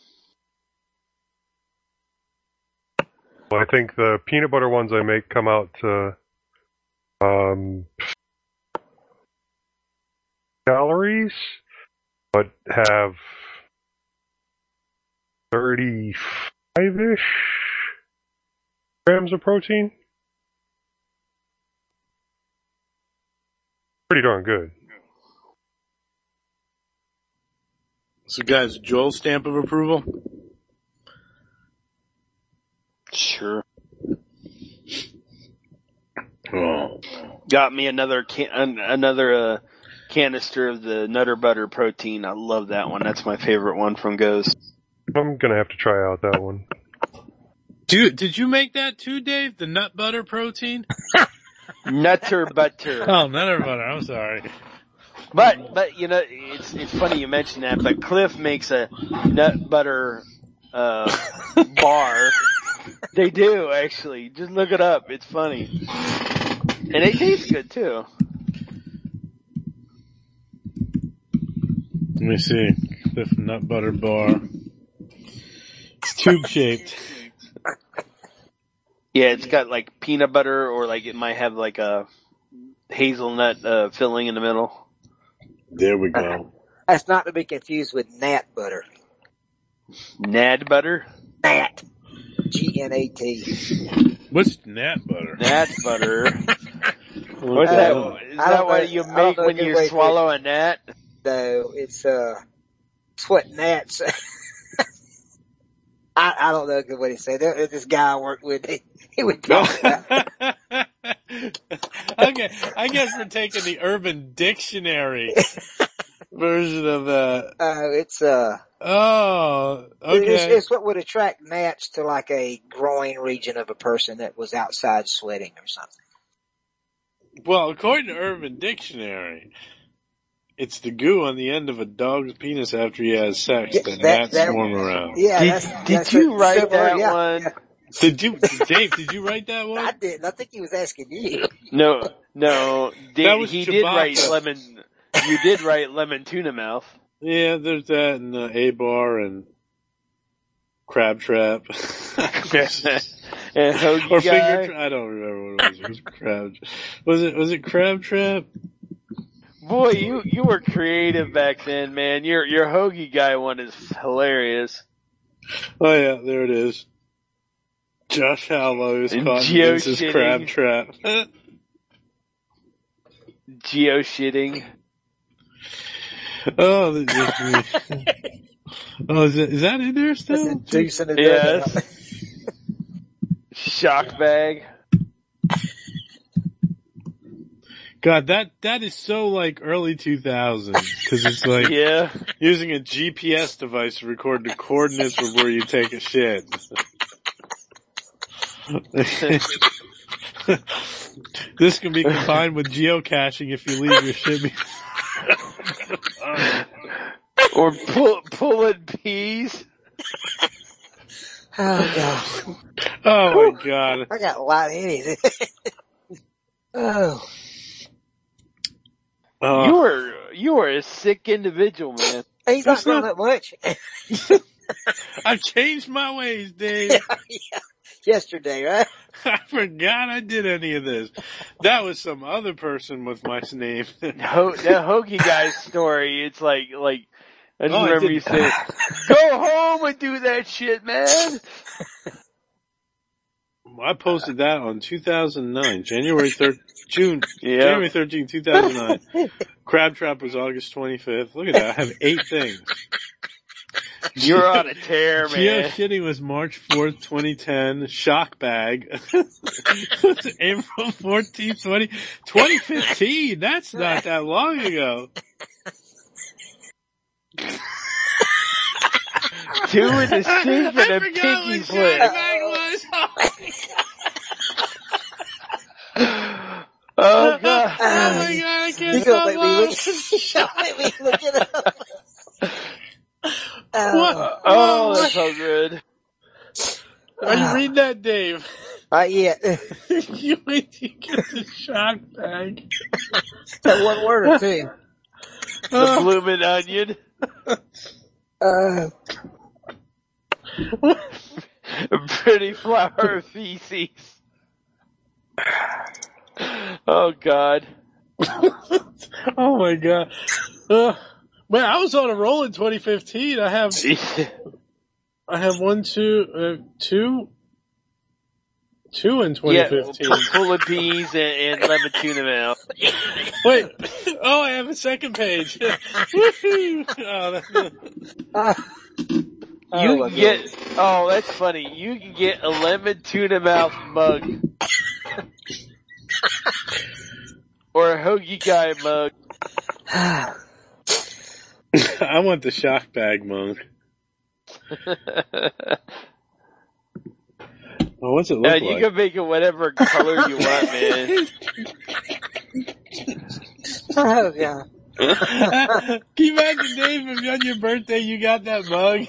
Well, I think the peanut butter ones I make come out to um, calories, but have thirty-five-ish grams of protein. Pretty darn good. So guys, Joel's stamp of approval? Sure. Oh. Got me another can, an- another, uh, canister of the Nutter Butter protein. I love that one. That's my favorite one from Ghost. I'm gonna have to try out that one. Dude, did you make that too, Dave? The nut butter protein? Nutter Butter. Oh, nutter butter. I'm sorry. But, but, you know, it's, it's funny you mention that, but Cliff makes a nut butter, uh, bar. They do, actually. Just look it up. It's funny. And they taste good, too. Let me see. Cliff nut butter bar. It's tube shaped. Yeah, it's got like peanut butter, or like it might have like a hazelnut uh, filling in the middle. There we go. That's not to be confused with Nat butter. Nad butter? Nat. G N A T. What's nat butter? Nat butter. What's Uh, that? Is I that don't what know- you I don't make know a when good you way to- swallow a gnat? No, it's, uh, it's what Nats. I, I don't know a good way to say that. There's this guy I worked with, he, he would talk about Okay, I guess we're taking the Urban Dictionary version of that. Uh, it's, uh, Oh, okay. it's, it's what would attract gnats to like a groin region of a person that was outside sweating or something. Well, according to Urban Dictionary, it's the goo on the end of a dog's penis after he has sex Yeah, that, that- gnats that- swarm around. Yeah, Did, that's, did that's you a write similar- that yeah, one? yeah. Did you, Dave, did you write that I one? didn't. I think he was asking you. No, no. Did, That was he did Chewbacca. write lemon. You did write lemon tuna mouth. Yeah, there's that and uh, A-Bar and Crab Trap. And Hoagie or guy. Finger Trap. I don't remember what it was. It was Crab. Was it, was it Crab Trap? Boy, you you were creative back then, man. Your your hoagie guy one is hilarious. Oh yeah, there it is. Josh Hallow is And caught in Geo Vince's shitting. Crab Trap. Geo shitting. Oh, that just me. Oh, is, it, is that in there still? That's a deuce and a Yes. dozen. Shock bag. God, that that is so like early two thousands because it's like Yeah. using a G P S device to record the coordinates of where you take a shit. This can be combined with geocaching if you leave your shit. Be- Or pull pulling peas. Oh god. oh my god. I got a lot of it. Oh. Uh, You were you were a sick individual, man. He's not That's grown not- up much. I've changed my ways, Dave. Yeah. Yesterday, right? I forgot I did any of this. That was some other person with my name. Ho- that hoagie guy's story, it's like, like, I just Oh, I remember did- you saying, go home and do that shit, man. I posted that on two thousand nine, January third, June, Yeah. January thirteenth, two thousand nine. Crab Trap was August twenty-fifth. Look at that. I have eight things. You're on a tear, Geo man. shitting was March fourth, twenty ten. Shock bag was April fourteenth, twenty, twenty fifteen. That's not that long ago. Two in the sink I and a forgot pinky what flip. shock bag was. Oh Oh god. my god, I You can't gonna stop make me look, laughing. you gonna make me look it up. Oh. What? Oh, that's so good. Are you reading that, Dave? Uh, yeah. You wait till you get the shock bag. That one word too. The bloomin' onion. Uh, Pretty flower of feces. Oh god. Oh my god. Uh, man, I was on a roll in twenty fifteen. I have, I have one, two, uh, two, two in Yeah, twenty fifteen. pu- full of peas and, and lemon tuna mouth. Wait. Oh, I have a second page. Woohoo! Oh, that, uh, You oh, my can get, oh, that's funny. You can get a lemon tuna mouth mug. Or a hoagie guy mug. God. I want the shock bag monk. Oh, what's it look Uh, like? you can make it whatever color you want, man. Oh god. Can you imagine, Dave, if on your birthday you got that mug?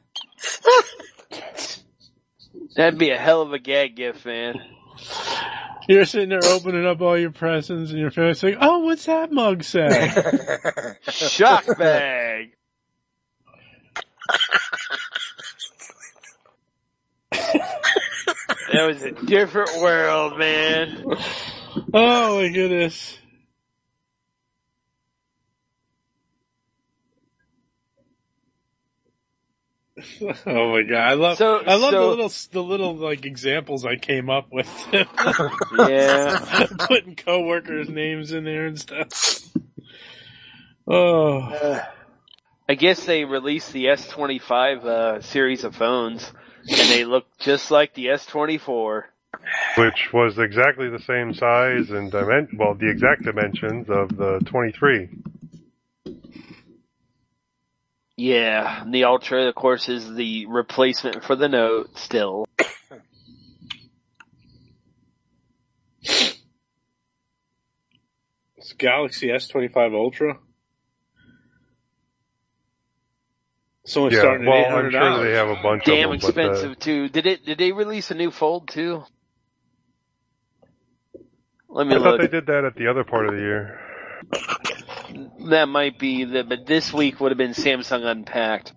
That'd be a hell of a gag gift, man. You're sitting there opening up all your presents and your family's like, oh, what's that mug say? Shock bag. That was a different world, man. Oh my goodness. Oh my god, I love So- I love so- the little the little like examples I came up with. Yeah. Putting coworkers' names in there and stuff. Oh, Uh, I guess they released the S twenty-five uh, series of phones, and they look just like the S twenty-four. Which was exactly the same size and dimen- well, the exact dimensions of the twenty-three. Yeah, and the Ultra, of course, is the replacement for the Note still. it's Galaxy S twenty-five Ultra. It's only Yeah, starting at well, eight I'm hundred sure dollars. they have a bunch Damn of them. But, uh, expensive too. Did it? Did they release a new Fold too? Let me I thought look. they did that at the other part of the year. That might be the, but this week would have been Samsung Unpacked.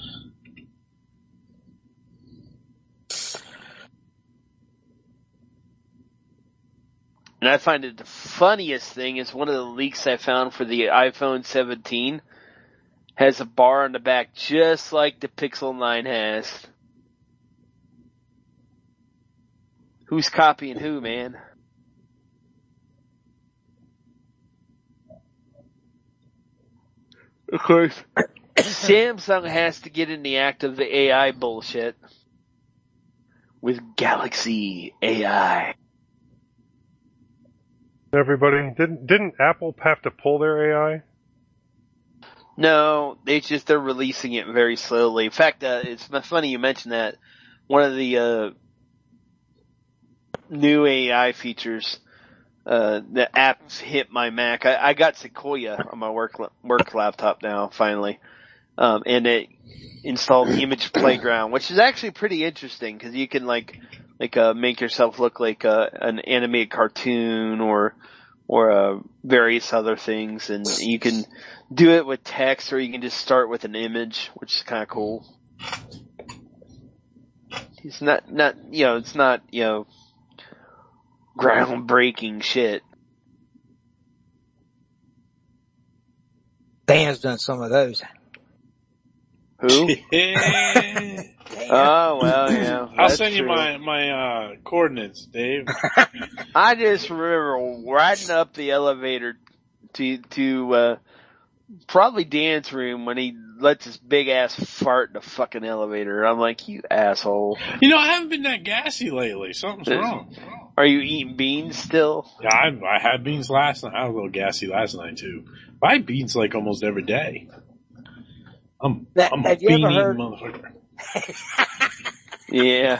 And I find it the funniest thing is one of the leaks I found for the iPhone seventeen has a bar on the back just like the Pixel nine has. Who's copying who, man? Of course, Samsung has to get in the act of the A I bullshit with Galaxy A I. Everybody didn't didn't Apple have to pull their A I? No, it's just they're releasing it very slowly. In fact, uh, it's funny you mentioned that. One of the uh, new A I features, uh, the app hit my Mac. I, I got Sequoia on my work work laptop now, finally, um, and it installed Image Playground, which is actually pretty interesting because you can like like uh, make yourself look like uh, an animated cartoon or or uh, various other things, and you can do it with text, or you can just start with an image, which is kind of cool. It's not, not, you know, it's not, you know, groundbreaking shit. Dan's done some of those. Who? Yeah. Oh, well, yeah. I'll that's send you true. my my uh, coordinates, Dave. I just remember riding up the elevator to, to, uh, probably Dan's room when he lets his big ass fart in the fucking elevator. I'm like, you asshole. You know, I haven't been that gassy lately. Something's wrong. Are you eating beans still? Yeah, I, I had beans last night. I was a little gassy last night too. I had beans like almost every day. I'm, Now, I'm a have you ever bean eating heard- motherfucker. Yeah.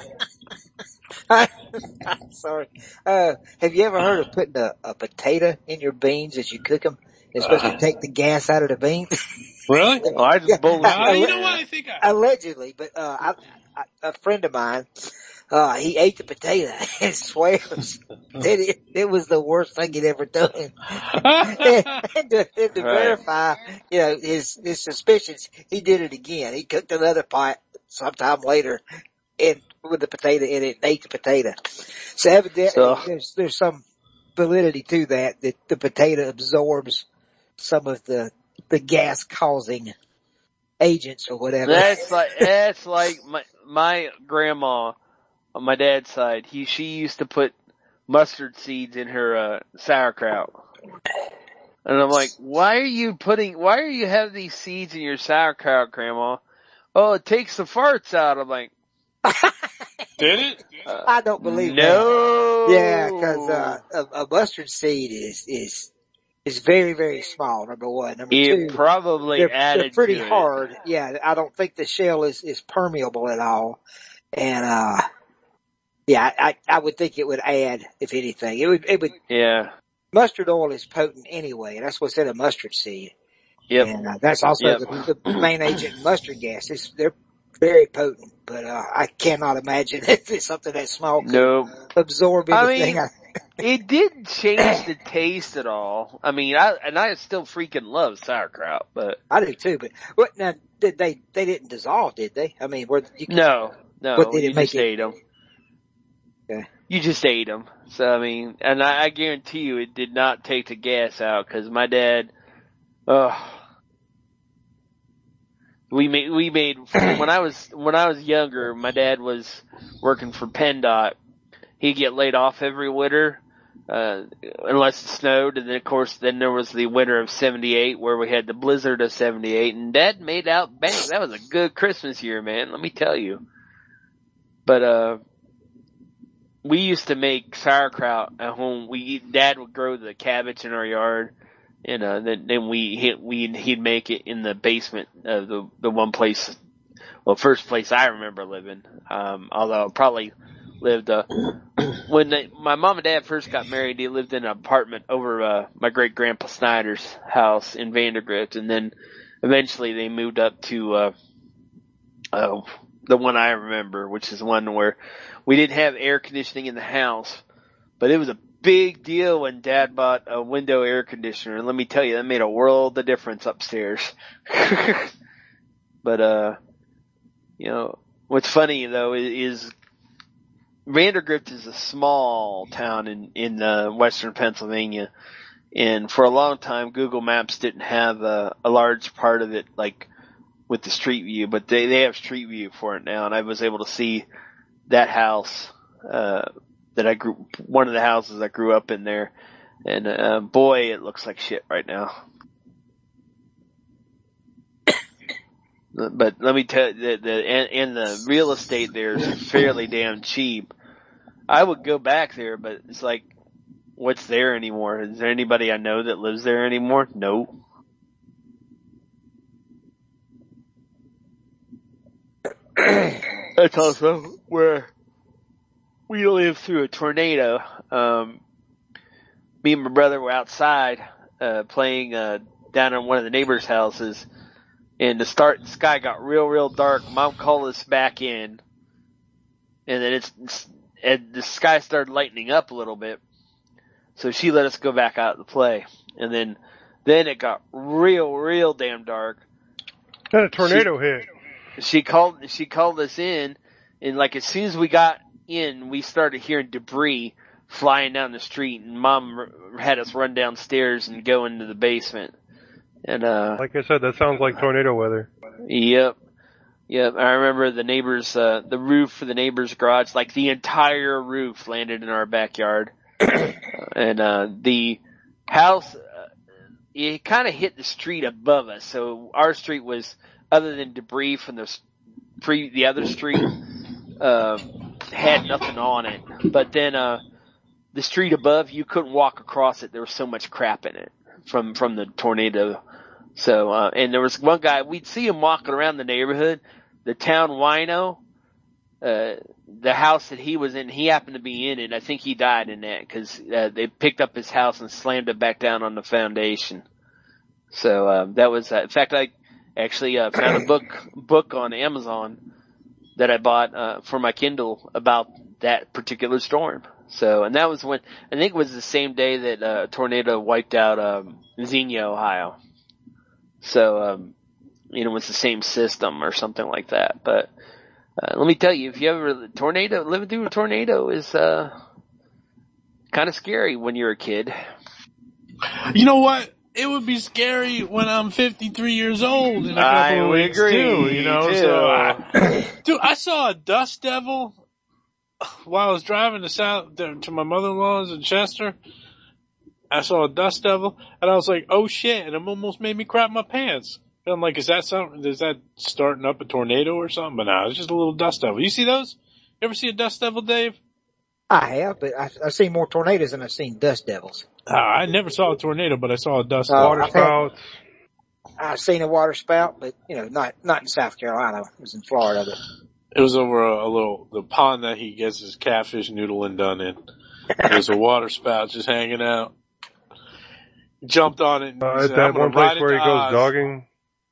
Sorry. Uh, have you ever heard of putting a, a potato in your beans as you cook them? It's supposed to take the gas out of the beans. Really? Oh, I just bullshit. Uh, you know what? I think I, Allegedly, but uh, I, I, a friend of mine, uh, he ate the potato and swears that it, it was the worst thing he'd ever done. and, and to, and to Right. verify, you know, his his suspicions, he did it again. He cooked another pot sometime later, and with the potato in it, and ate the potato. So evidently, So- there's there's some validity to that that the potato absorbs some of the the gas causing agents or whatever. That's like, that's like my, my grandma on my dad's side. He, she used to put mustard seeds in her, uh, sauerkraut. And I'm like, why are you putting, why are you having these seeds in your sauerkraut, grandma? Oh, it takes the farts out. I'm like, did it? uh, I don't believe that. no. Yeah, because uh, a, a mustard seed is is is very very small. Number one, number it two, probably they're, added they're pretty to it. hard. Yeah, I don't think the shell is is permeable at all. And uh, yeah, I I would think it would add, if anything, it would it would. Yeah. Mustard oil is potent anyway. That's what's in a mustard seed. Yep. And uh, that's also Yep. the, the main agent in mustard gas. It's, they're very potent, but uh, I cannot imagine that it's something that small could Nope. absorb I anything. mean, it didn't change the taste at all. I mean, I and I still freaking love sauerkraut, but I do too, but what now? Did they? They didn't dissolve, did they? I mean, were you? no, no, What did it you make just it? ate them. Okay. You just ate them. So I mean, and I, I guarantee you, it did not take the gas out because my dad, oh, We made, we made, when I was, when I was younger, my dad was working for PennDOT. He'd get laid off every winter, uh, unless it snowed. And then of course, then there was the winter of seventy-eight where we had the blizzard of seventy-eight, and Dad made out bank. That was a good Christmas year, man. Let me tell you. But, uh, we used to make sauerkraut at home. We, Dad would grow the cabbage in our yard. And, uh, then, then we, he, we, he'd make it in the basement of the, the one place, well, first place I remember living. Um, although I probably lived, uh, when they, my mom and dad first got married, they lived in an apartment over, uh, my great grandpa Snyder's house in Vandergrift. And then eventually they moved up to, uh, uh, the one I remember, which is one where we didn't have air conditioning in the house, but it was a big deal when Dad bought a window air conditioner, and let me tell you, that made a world of difference upstairs. But, uh, you know, what's funny though is, is Vandergrift is a small town in, in, uh, western Pennsylvania, and for a long time Google Maps didn't have a, a large part of it, like, with the street view, but they, they have street view for it now, and I was able to see that house, uh, that I grew, one of the houses I grew up in there. And, uh, boy, it looks like shit right now. But let me tell you, the, the, and, and the real estate there is fairly damn cheap. I would go back there, but it's like, what's there anymore? Is there anybody I know that lives there anymore? No. That's also where we lived through a tornado. Um, me and my brother were outside, uh, playing, uh, down in one of the neighbors' houses, and the start, the sky got real, real dark. Mom called us back in, and then it's, it's and the sky started lightening up a little bit, so she let us go back out to play. And then, then it got real, real damn dark. Then a tornado she, hit. She called, she called us in, and like as soon as we got in, we started hearing debris flying down the street, and Mom r- had us run downstairs and go into the basement. And, uh, like I said, that sounds like tornado weather. Yep. Yep. I remember the neighbor's, uh, the roof for the neighbor's garage, like the entire roof landed in our backyard. And, uh, the house, uh, it kind of hit the street above us. So our street was, other than debris from the pre, the other street, uh, had nothing on it. But then, uh, the street above, you couldn't walk across it. There was so much crap in it from, from the tornado. So, uh, and there was one guy, we'd see him walking around the neighborhood, the town wino, uh, the house that he was in, he happened to be in it. I think he died in that because, uh, they picked up his house and slammed it back down on the foundation. So, uh, that was, uh, in fact, I actually, uh, found a book, book on Amazon that I bought, uh, for my Kindle about that particular storm. So, and that was when, I think it was the same day that, uh, a tornado wiped out, um, Xenia, Ohio. So, um, you know, it's the same system or something like that. But, uh, let me tell you, if you ever, tornado, living through a tornado is, uh, kind of scary when you're a kid. You know what? It would be scary when I'm fifty-three years old in a couple I of would weeks agree, too, you know, too. so I, dude, I saw a dust devil while I was driving to South, to my mother-in-law's in Chester. I saw a dust devil, and I was like, oh shit, and it almost made me crap my pants. And I'm like, is that something, is that starting up a tornado or something? But no, it's just a little dust devil. You see those? You ever see a dust devil, Dave? I have, but I've, I've seen more tornadoes than I've seen dust devils. Uh, I never saw a tornado, but I saw a dust Uh, devil. Water I've had- spouts. I've seen a water spout, but you know, not not in South Carolina. It was in Florida. But It was over a, a little, the pond that he gets his catfish noodling done in. There's a water spout just hanging out. Jumped on it and Uh, said, at that I'm gonna one place ride it where he to goes Oz. dogging.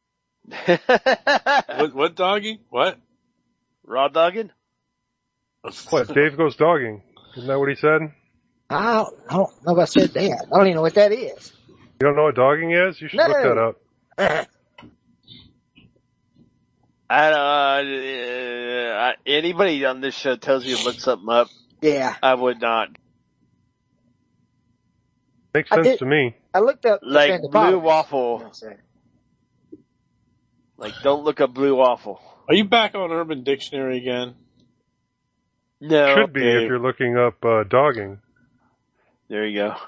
What, what doggy? What? Raw dogging? What, Dave goes dogging? Isn't that what he said? I don't, I don't know if I said that. I don't even know what that is. You don't know what dogging is? You should No. look that up. I don't, uh, anybody on this show tells you to look something up, Yeah, I would not. Makes I sense did- to me. I looked up Like the blue waffle, Like, don't look up Blue Waffle. Are you back on Urban Dictionary again? No. Should be Dave. if you're looking up uh, dogging. There you go.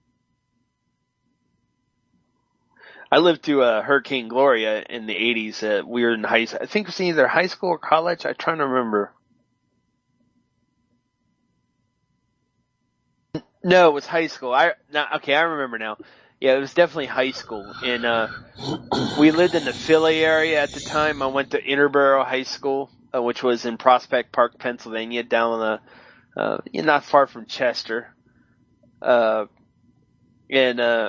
I lived through uh, Hurricane Gloria in the eighties. Uh, we were in high I think it was either high school or college. I'm trying to remember. No, it was high school. I now, okay, I remember now. Yeah, it was definitely high school. And uh, we lived in the Philly area at the time. I went to Interboro High School, uh, which was in Prospect Park, Pennsylvania, down the, uh, not far from Chester. Uh, and uh,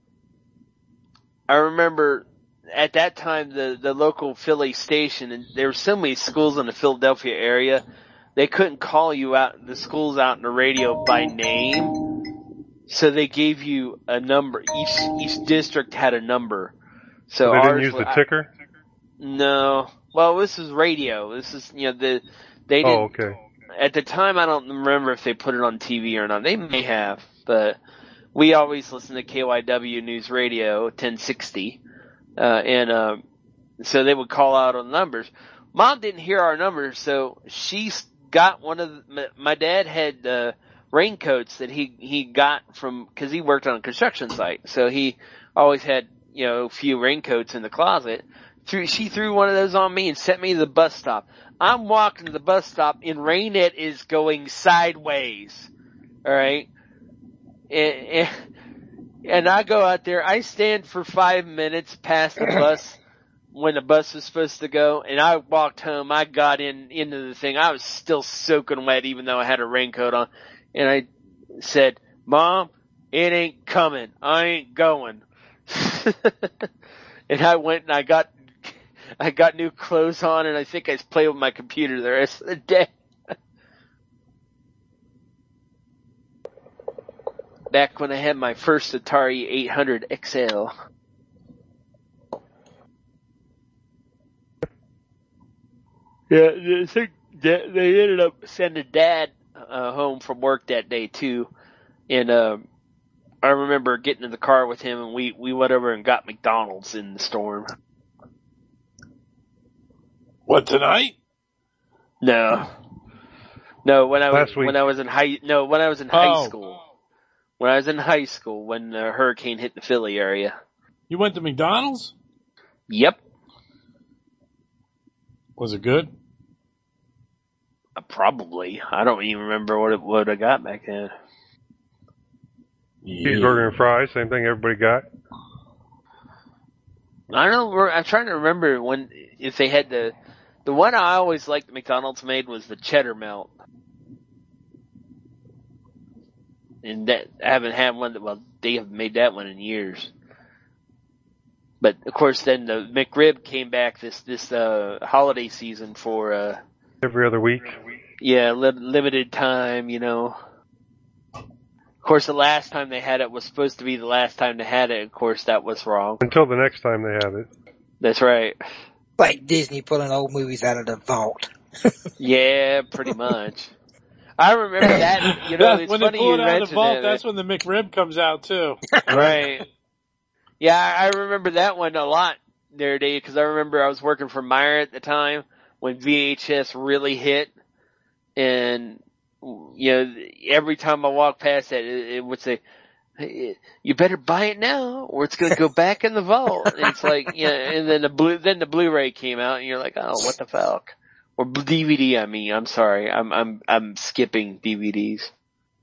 I remember at that time the the local Philly station, and there were so many schools in the Philadelphia area, they couldn't call you out the schools out in the radio by name, so they gave you a number. Each each district had a number. So, So they didn't ours use was, the ticker? No, well, this is radio. This is you know the they didn't. Oh, okay. At the time, I don't remember if they put it on T V or not. They may have, but we always listened to K Y W News Radio ten sixty, uh, and uh, so they would call out on numbers. Mom didn't hear our numbers, so she got one of the, my dad had uh, raincoats that he he got from because he worked on a construction site, so he always had you know a few raincoats in the closet. Threw, she threw one of those on me and sent me to the bus stop. I'm walking to the bus stop and Rainette is going sideways. Alright? And, and, and I go out there, I stand for five minutes past the bus when the bus was supposed to go, and I walked home, I got in, into the thing, I was still soaking wet even though I had a raincoat on, and I said, Mom, it ain't coming, I ain't going. And I went and I got I got new clothes on, and I think I played with my computer the rest of the day. Back when I had my first Atari eight hundred X L. Yeah, I think they ended up sending Dad uh, home from work that day too, and uh, I remember getting in the car with him, and we we went over and got McDonald's in the storm. What, tonight? No, no. When I was Last week. when I was in high no when I was in high Oh. school. When I was in high school, when the hurricane hit the Philly area. You went to McDonald's? Yep, Was it good? uh, probably. I don't even remember what it what I got back then. Cheeseburger and fries, same thing everybody got. I don't. re- I'm trying to remember when if they had the the one I always liked McDonald's made was the cheddar melt. And that, I haven't had one that, well, they haven't made that one in years. But, of course, then the McRib came back this, this, uh, holiday season for, uh, Every other week. yeah, li- limited time, you know. Of course, the last time they had it was supposed to be the last time they had it. Of course, that was wrong. Until the next time they have it. That's right. Like Disney pulling old movies out of the vault. Yeah, pretty much. I remember that, you know, That's it's when they funny pull you it out of the mentioned vault, that. that's when the McRib comes out too. Right. Yeah, I remember that one a lot there, Dave, because I remember I was working for Meyer at the time when V H S really hit, and you know, every time I walked past that, it, it would say, hey, "You better buy it now, or it's going to go back in the vault." And it's like, yeah, and then the blue, then the Blu-ray came out, and you're like, "Oh, what the fuck?" Or D V D, I mean, I'm sorry, I'm I'm I'm skipping D V Ds.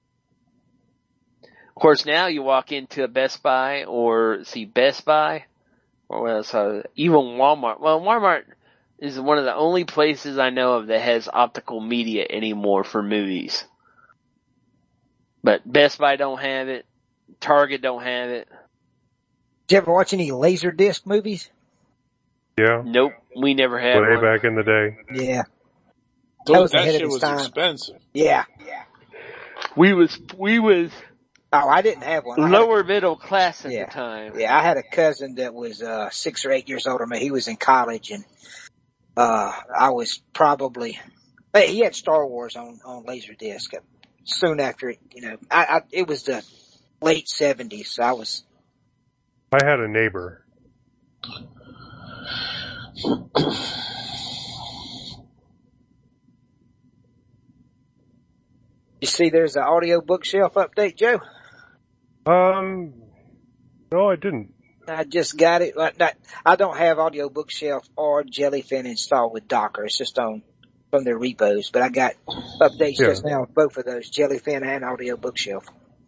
Of course, now you walk into a Best Buy or see Best Buy, or what else? Uh, even Walmart. Well, Walmart is one of the only places I know of that has optical media anymore for movies. But Best Buy don't have it. Target don't have it. Did you ever watch any Laserdisc movies? Yeah. Nope, we never had Way one. back in the day. Yeah. Dude, was that ahead of shit its was time. expensive. Yeah. Yeah. We was we was Oh, I didn't have one. I had a- lower middle class at Yeah. the time. Yeah, I had a cousin that was uh six or eight years older than me. He was in college, and uh I was probably hey, he had Star Wars on on Laserdisc soon after it. You know, I, I it was the late seventies, so I was I had a neighbor. You see there's an audio bookshelf update, Joe? Um, no, I didn't. I just got it. Like that, I don't have audio bookshelf or Jellyfin installed with Docker. It's just on from their repos. But I got updates Yeah. just now with both of those, Jellyfin and audio bookshelf.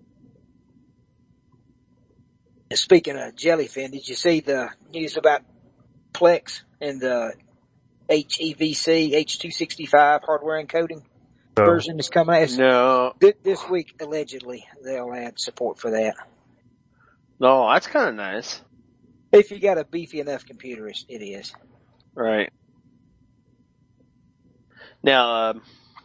And speaking of Jellyfin, did you see the news about Plex and the H E V C H two sixty-five hardware encoding No. version is coming out? It's- No, thi- This week, allegedly, they'll add support for that. no, that's kind of nice. If you got a beefy enough computer, it's- it is. Right. Now, um,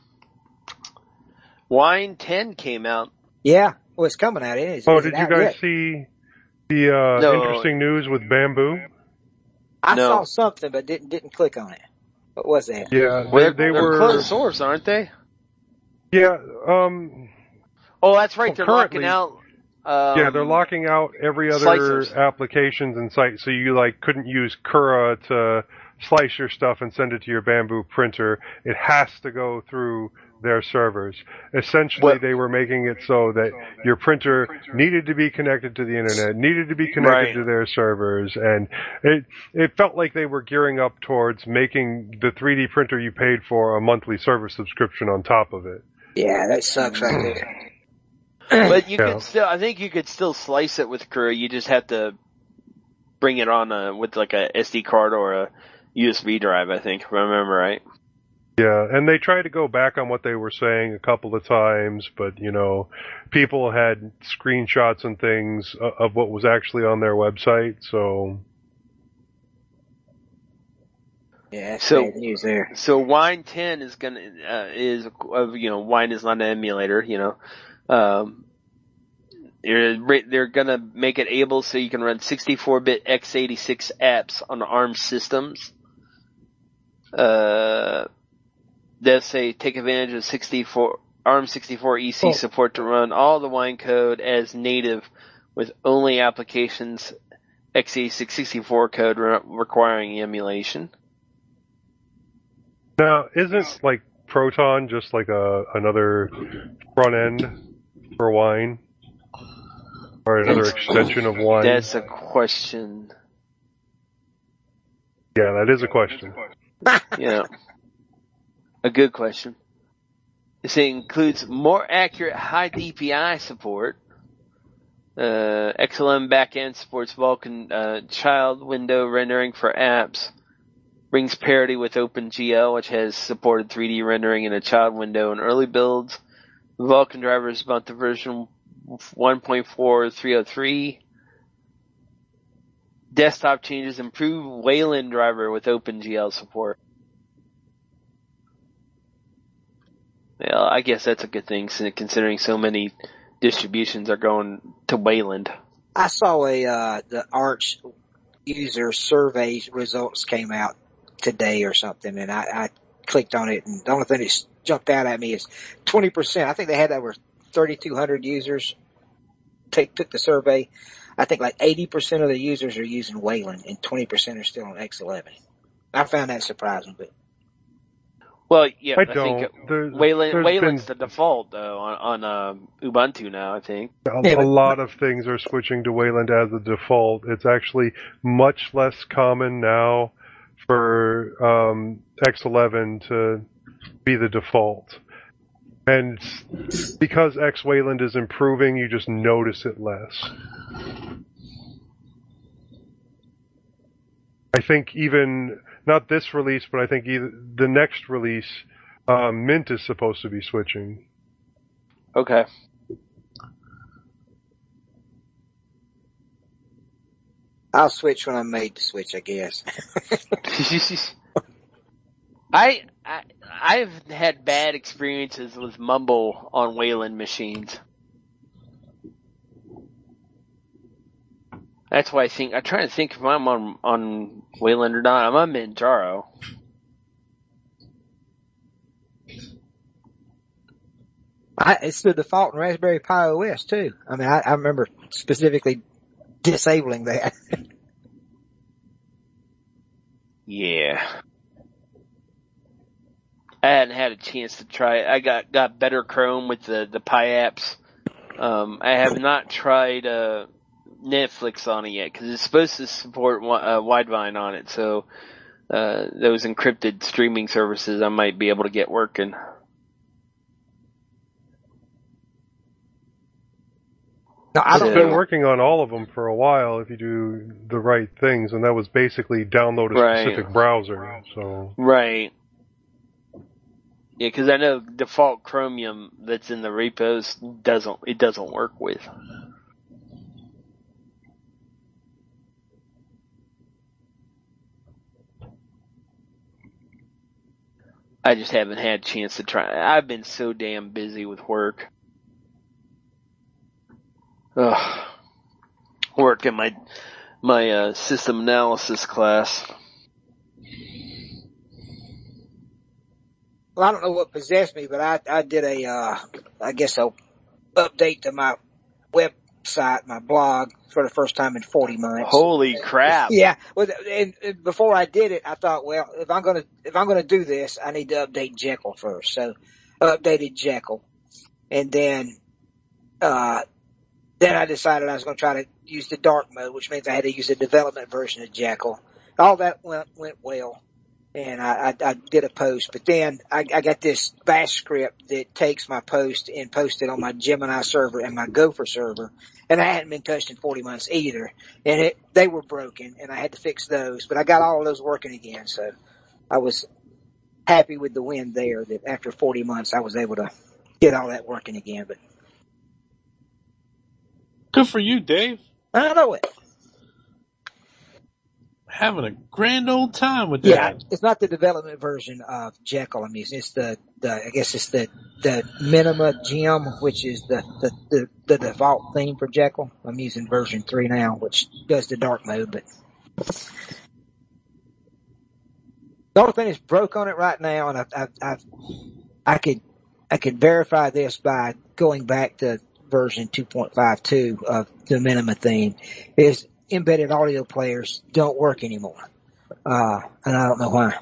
Wine ten came out. Yeah, well, it's coming out. It is. Oh, Is it did you out guys yet? see the uh, No. interesting news with Bamboo? I No. saw something, but didn't didn't click on it. What was that? Yeah, Well, they, they're, they they're were. closed source, aren't they? Yeah, um, Oh, that's right. Well, They're locking currently- out. Um, yeah, they're locking out every other slicers. applications and sites, so you like couldn't use Cura to slice your stuff and send it to your Bamboo printer. It has to go through their servers. Essentially, What- they were making it so that your printer needed to be connected to the internet, needed to be connected Right. to their servers, and it it felt like they were gearing up towards making the three D printer you paid for a monthly server subscription on top of it. Yeah, that sucks right there. But you Yeah. could still, I think you could still slice it with Cura. You just have to bring it on a, with like a S D card or a U S B drive, I think, if I remember right. Yeah, and they tried to go back on what they were saying a couple of times, but, you know, people had screenshots and things of, of what was actually on their website, so... Yeah, that's So- bad news there. So Wine ten is gonna, uh, is, uh, you know, Wine is not an emulator, you know. Um, they're, they're gonna make it able so you can run sixty-four bit x eighty-six apps on ARM systems. Uh, they'll say take advantage of sixty-four, ARM sixty-four E C Oh. support to run all the Wine code as native with only applications x eighty-six sixty-four code re- requiring emulation. Now, isn't, like, Proton just like a another front end for Wine? Or another extension of Wine? That's a question. Yeah, that is a question. Yeah. A good question. It includes more accurate high D P I support. Uh, X eleven backend supports Vulkan uh, child window rendering for apps. Brings parity with OpenGL, which has supported three D rendering in a child window in early builds. Vulkan drivers bumped to version one point four three oh three. Desktop changes improve Wayland driver with OpenGL support. Yeah, I guess that's a good thing, considering so many distributions are going to Wayland. I saw a uh, the Arch user survey results came out today or something, and I, I clicked on it, and the only thing that jumped out at me is twenty percent. I think they had over thirty-two hundred users take took the survey. I think like eighty percent of the users are using Wayland, and twenty percent are still on X eleven. I found that surprising, but Well, yeah, I I, don't. think There's- Wayland, there's Wayland's been- the default though on, on um, Ubuntu now. I think. A, Yeah, a but- lot of things are switching to Wayland as the default. It's actually much less common now for um, X eleven to be the default. And because X Wayland is improving, you just notice it less. I think even, not this release, but I think either, the next release, um, Mint is supposed to be switching. Okay. I'll switch when I'm made to switch, I guess. I, I I've had bad experiences with Mumble on Wayland machines. That's why I think I'm trying to think if I'm on on Wayland or not. I'm on Manjaro. I, it's the default in Raspberry Pi O S too. I mean, I, I remember specifically disabling that. Yeah. I hadn't had a chance to try it. I got, got better Chrome with the, the Pi apps. Um, I have not tried, uh, Netflix on it yet, because it's supposed to support uh, Widevine on it, so, uh, those encrypted streaming services I might be able to get working. No, I don't I've been know. working on all of them for a while if you do the right things, and that was basically download a Right. specific browser. So Right. Yeah, because I know default Chromium that's in the repos doesn't, it doesn't work with. I just haven't had a chance to try. I've been so damn busy with work. Ugh. Work in my, my, uh, system analysis class. Well, I don't know what possessed me, but I, I did a, uh, I guess a update to my website, my blog, for the first time in forty months. Holy crap. Yeah. Well, and, and before I did it, I thought, well, if I'm gonna, if I'm gonna do this, I need to update Jekyll first. So, I updated Jekyll. And then, uh, then I decided I was gonna try to use the dark mode, which means I had to use the development version of Jekyll. All that went, went well. And I, I, I did a post, but then I, I got this bash script that takes my post and posts it on my Gemini server and my Gopher server, and I hadn't been touched in forty months either. And it, they were broken, and I had to fix those, but I got all of those working again, so I was happy with the win there, that after forty months I was able to get all that working again. But Good for you, Dave. I know it. Having a grand old time with Yeah, that. it's not the development version of Jekyll I'm using. It's the, the I guess it's the, the Minima Gem, which is the, the, the, the default theme for Jekyll. I'm using version three now, which does the dark mode, but the only thing that's broke on it right now, and I've, I've, I've I could, I could verify this by going back to version two point five two of the Minima theme, is embedded audio players don't work anymore. Uh, and I don't know why.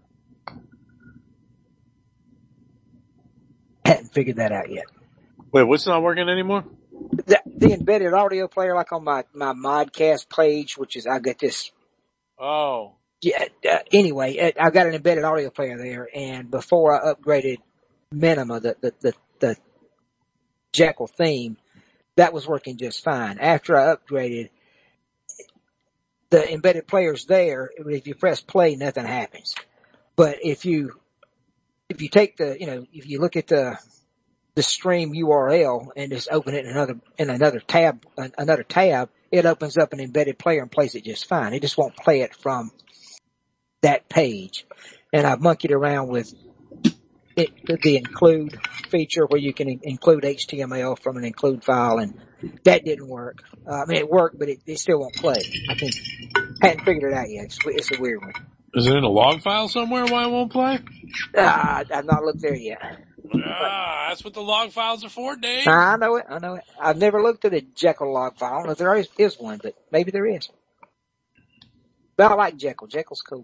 Hadn't figured that out yet. Wait, what's not working anymore? The, the embedded audio player, like on my, my Modcast page, which is, I got this, Oh. yeah, uh, anyway, I got an embedded audio player there, and before I upgraded Minima, the, the, the, the Jekyll theme, that was working just fine. After I upgraded, the embedded player's there. If you press play, nothing happens. But if you, if you take the, you know, if you look at the, the stream U R L and just open it in another, in another tab, another tab, it opens up an embedded player and plays it just fine. It just won't play it from that page. And I've monkeyed around with it, the include feature where you can include H T M L from an include file, and that didn't work. Uh, I mean, it worked, but it, it still won't play. I think, hadn't figured it out yet. It's, it's a weird one. Is it in a log file somewhere why it won't play? Uh, I've not looked there yet. Ah, that's what the log files are for, Dave. I know it, I know it. I've never looked at a Jekyll log file. I don't know if there is, is one, but maybe there is. But I like Jekyll. Jekyll's cool.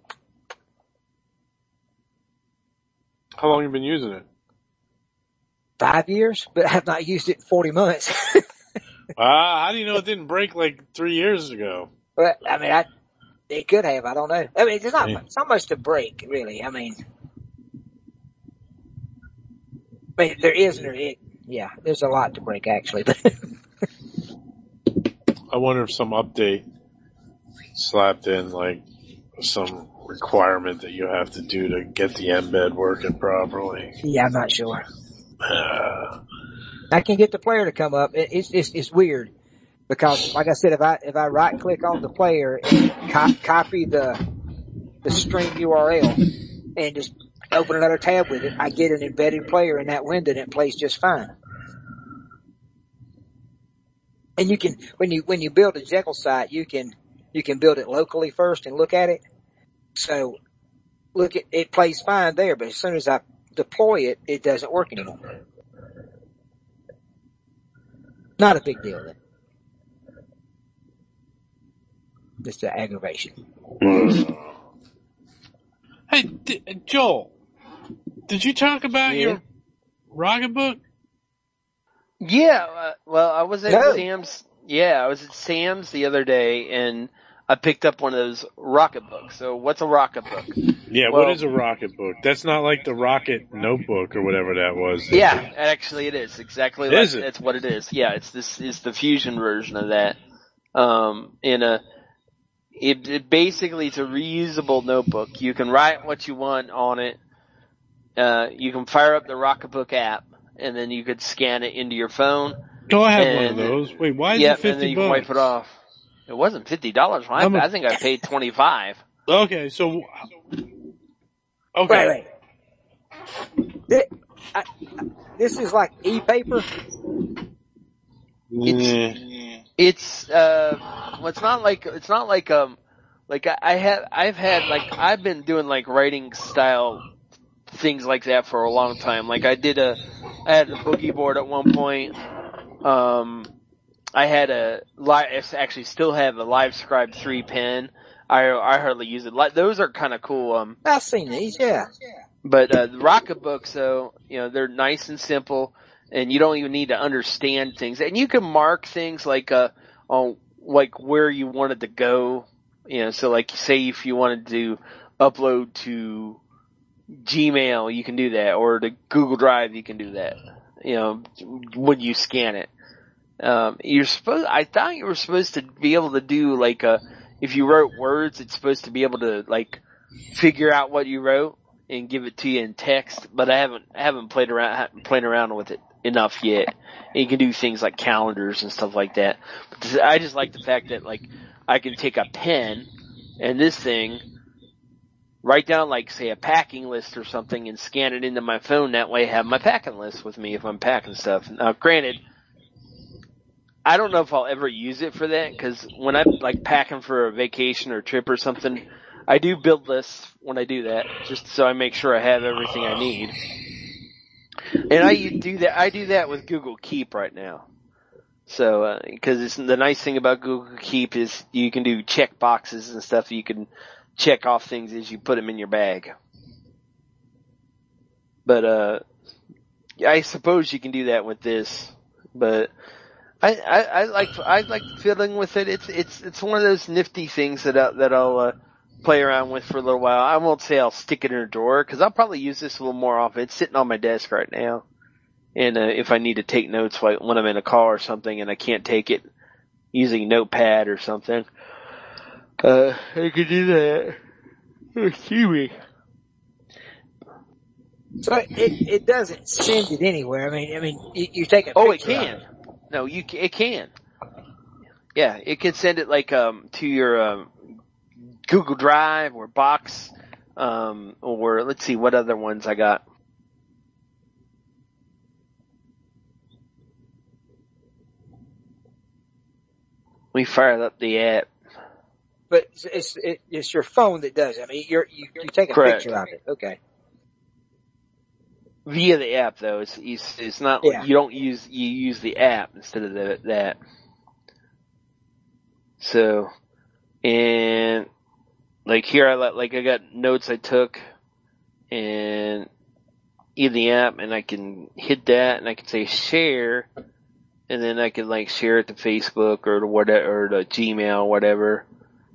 How long have you been using it? Five years, but I have not used it in forty months. Ah, how do you know it didn't break like three years ago? But, I mean, I, it could have, I don't know. I mean, it's not, Yeah. it's not much to break, really. I mean, I mean, there is, there is, yeah, there's a lot to break, actually. But I wonder if some update slapped in like some requirement that you have to do to get the embed working properly. yeah, I'm not sure. Uh, I can get the player to come up. It, it's, it's, it's weird because, like I said, if I, if I right click on the player and co- copy the, the stream U R L and just open another tab with it, I get an embedded player in that window and it plays just fine. And you can, when you, when you build a Jekyll site, you can, you can build it locally first and look at it. So look at, it plays fine there, but as soon as I deploy it, it doesn't work anymore. Not a big deal then. Just an aggravation. Did, Joel, did you talk about Yeah. your Rocketbook? Yeah, uh, well, I was at No. Sam's. Yeah, I was at Sam's the other day, and I picked up one of those Rocketbooks. So, what's a Rocketbook? Yeah, Well- what is a Rocketbook? That's not like the Rocket Notebook or whatever that was. Yeah, actually, it is exactly like Is it? that's what it is. Yeah, it's this is the fusion version of that. Um, in a, it, it basically it's a reusable notebook. You can write what you want on it. Uh, you can fire up the Rocketbook app, and then you could scan it into your phone. Oh, I have one of And- those. Wait, why is Yep, it fifty and then you bucks? can wipe it off. It wasn't fifty dollars. I, How much- I think I paid twenty five. Okay, so okay, Wait, wait. Thi- I- This is like e-paper? Yeah. It's uh, well, it's not like it's not like um, like I, I have I've had like I've been doing like writing style things like that for a long time. Like I did a, I had a boogie board at one point. Um, I had a live, actually still have a LiveScribe three pen. I I hardly use it. Like those are kind of cool. Um, I've seen these, yeah. But uh, the Rocketbooks, though, you know, they're nice and simple, and you don't even need to understand things. And you can mark things like uh, on like where you wanted to go. You know, so like say if you wanted to upload to Gmail, you can do that, or to Google Drive, you can do that. You know, when you scan it, um, you're supposed. I thought you were supposed to be able to do like a. If you wrote words, it's supposed to be able to like figure out what you wrote and give it to you in text, but I haven't I haven't played around playing around with it enough yet. And you can do things like calendars and stuff like that. But I just like the fact that like I can take a pen and this thing, write down like say a packing list or something, and scan it into my phone. That way, I have my packing list with me if I'm packing stuff. Now, granted, I don't know if I'll ever use it for that, because when I'm like packing for a vacation or trip or something, I do build lists when I do that, just so I make sure I have everything I need. And I do that. I do that with Google Keep right now. So, because uh, it's the nice thing about Google Keep is you can do check boxes and stuff. You can check off things as you put them in your bag. But uh, I suppose you can do that with this, but. I, I, I like I like fiddling with it. It's it's it's one of those nifty things that I, that I'll uh, play around with for a little while. I won't say I'll stick it in a drawer, because I'll probably use this a little more often. It's sitting on my desk right now, and uh, if I need to take notes like when I'm in a car or something and I can't take it using Notepad or something, uh, I could do that. Excuse me. So it it doesn't send it anywhere. I mean, I mean, you, you take a Oh, it picture of can. No, you ca- it can. Yeah, it can send it like um to your um, Google Drive or Box, um, or let's see what other ones I got. We fired up the app. But it's it's, it, it's your phone that does it. I mean, you're, you you take a Correct. picture of it. Okay. Via the app, though, it's it's, it's not Yeah. you don't use you use the app instead of the, that. So, and like here, I let like I got notes I took, and in the app, and I can hit that, and I can say share, and then I can like share it to Facebook or to whatever, or to Gmail, whatever.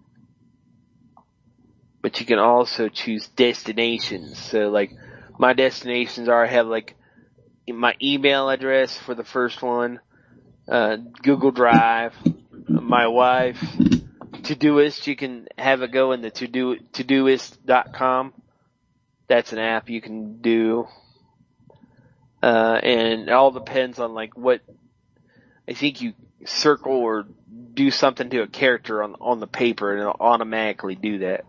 But you can also choose destinations. So like. My destinations are I have like my email address for the first one, uh, Google Drive, my wife, Todoist. You can have it go in the Todo Todoist dot com. That's an app you can do, uh, and it all depends on like what I think you circle or do something to a character on on the paper, and it'll automatically do that.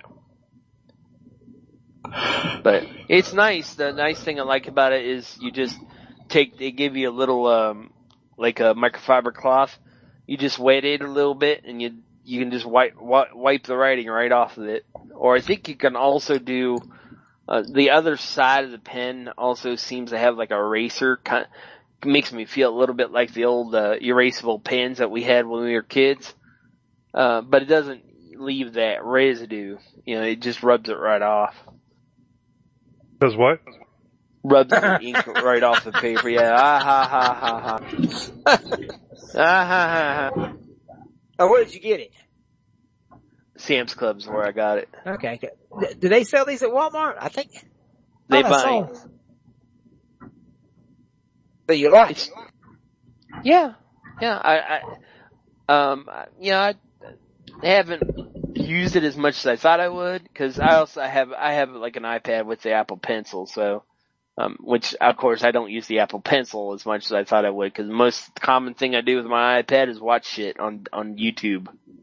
But it's nice. The nice thing I like about it is you just take, they give you a little, um, like a microfiber cloth. You just wet it a little bit and you, you can just wipe, wipe the writing right off of it. Or I think you can also do, uh, the other side of the pen also seems to have like a eraser. Kind of, makes me feel a little bit like the old, uh, erasable pens that we had when we were kids. Uh, but it doesn't leave that residue. You know, it just rubs it right off. Does what? Rubs the ink right off the paper. Yeah. Ah ha ha ha ha. Ah ha ha ha. Oh, where did you get it? Sam's Club's where I got it. Okay. Do they sell these at Walmart? I think They I buy. saw. So you like it? Yeah. Yeah. I, I um, yeah, I haven't used it as much as I thought I would, because I also have, I have like an iPad with the Apple Pencil, so, um, which of course I don't use the Apple Pencil as much as I thought I would, because the most common thing I do with my iPad is watch shit on, on YouTube.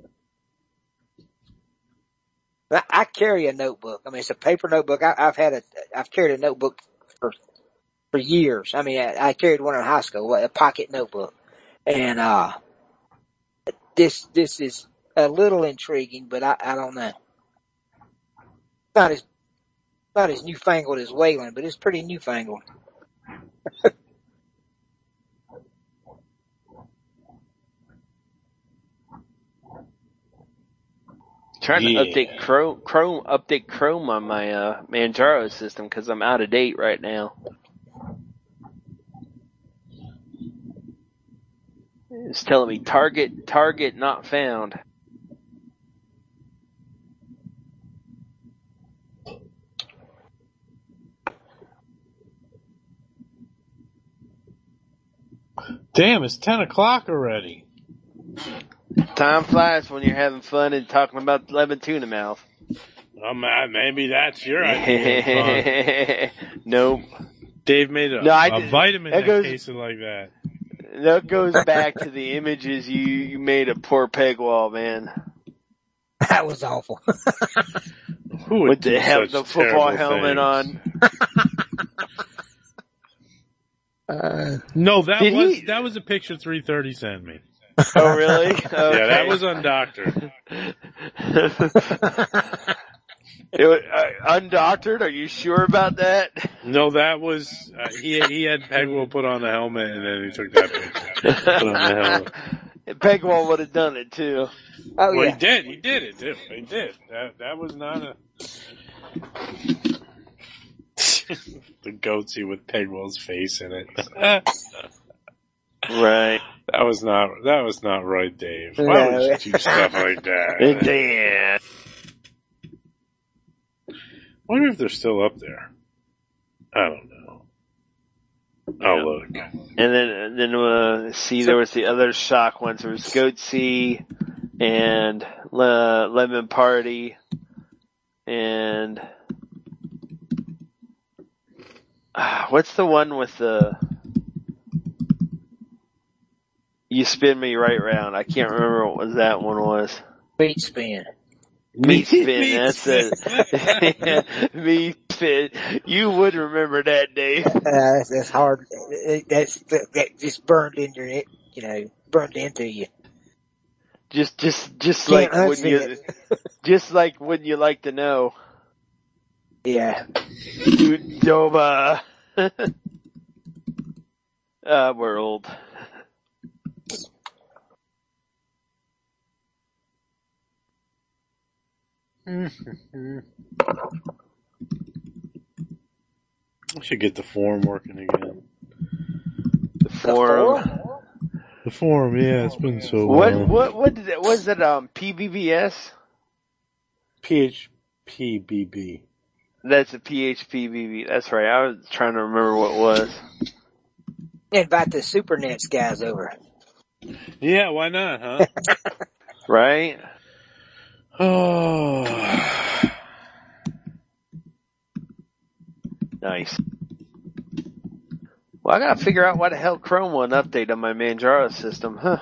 I, I carry a notebook. I mean, it's a paper notebook. I, I've had a, I've carried a notebook for, for years. I mean, I, I carried one in high school, a pocket notebook. And, uh, this, this is a little intriguing, but I, I don't know. Not as, not as newfangled as Wayland, but it's pretty newfangled. Trying Yeah. to update Chrome, Chrome, update Chrome on my, uh, Manjaro system, because I'm out of date right now. It's telling me target, target not found. Damn, it's ten o'clock already. Time flies when you're having fun and talking about lemon tuna mouth. Um, uh, maybe that's your idea of fun. Nope. Dave made a, No, I a did- vitamin that that goes- tasted like that. That goes back to the images you, you made of poor Pegwall, man. That was awful. Who would With do the, hel- such the football terrible helmet things? on. Uh, No, that Did was he- that was a picture three thirty sent me. Oh, really? Okay. Yeah, that was undoctored. It was, uh, undoctored? Are you sure about that? No, that was uh, he. He had Pegwell put on the helmet, and then he took that picture. Put on the helmet. Pegwall would have done it too. oh Well, yeah. he did. He did it too. He did. That that was not a the goatee with Pegwell's face in it. Right. That was not. That was not right, Dave. Why No. would you do stuff like that? Yeah. I wonder if they're still up there. I don't know. I'll look. And then, and then, uh, see, there was the other shock ones. There was Goatsy and uh, Lemon Party and uh, what's the one with the You Spin Me Right Round? I can't remember what was that one was. Beat spin. Meat Spin, Meat that's Spin. it. Meat Spin. You would remember that, Dave. Uh, that's, that's hard. That's, that just burned in your, you know, burned into you. Just, just, just Can't like when unsee you, it. just like when you like to know. Yeah. Doba. uh, we're old. I should get the forum working again. The forum. The forum, yeah, it's been so What, long. what, what did it, was it, um, P B B S? P H P B B. That's a P H P B B. That's right. I was trying to remember what it was. Invite the SuperNets guys over. Yeah, why not, huh? Right? Oh. Nice. Well, I gotta figure out why the hell Chrome won't update on my Manjaro system, huh?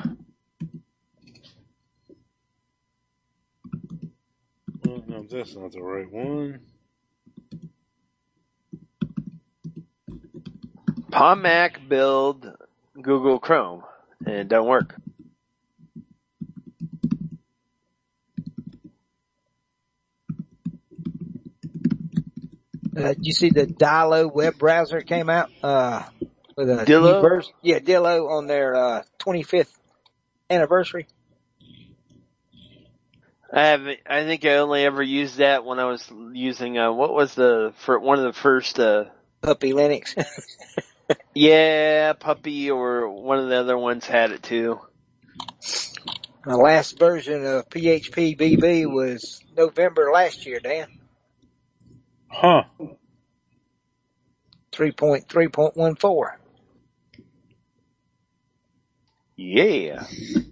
Well, no, that's not the right one. Palm Mac build Google Chrome, and it don't work. Uh, did you see the Dillo web browser came out, uh, with a Dillo? new version? Yeah, Dillo on their, uh, twenty-fifth anniversary. I haven't. I think I only ever used that when I was using uh, what was the for one of the first uh, Puppy Linux. yeah, Puppy or one of the other ones had it too. My last version of P H P B B was November last year, Dan. Huh. three point three point one four. Yeah.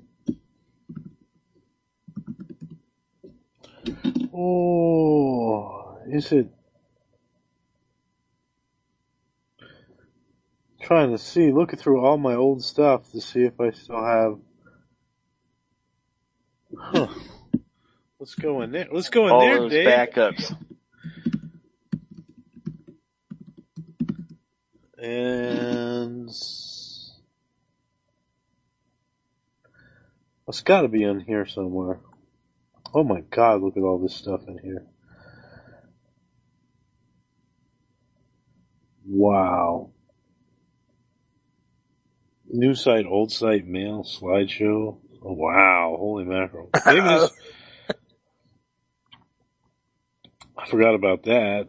Oh, is it? Trying to see, looking through all my old stuff to see if I still have. Huh. Let's go in there. Let's go in All there, those Dave. backups. And it's got to be in here somewhere. Oh my God! Look at all this stuff in here. Wow. New site, old site, mail, slideshow. Oh, wow. Holy mackerel. Maybe this, I forgot about that.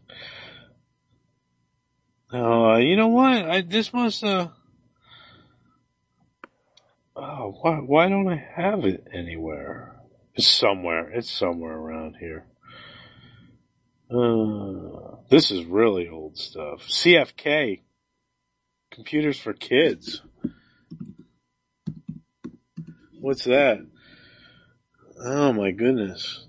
Uh, you know what? I, this must, uh, oh, why, why don't I have it anywhere? It's somewhere. It's somewhere around here. Uh, this is really old stuff. C F K. Computers for Kids. What's that? Oh my goodness.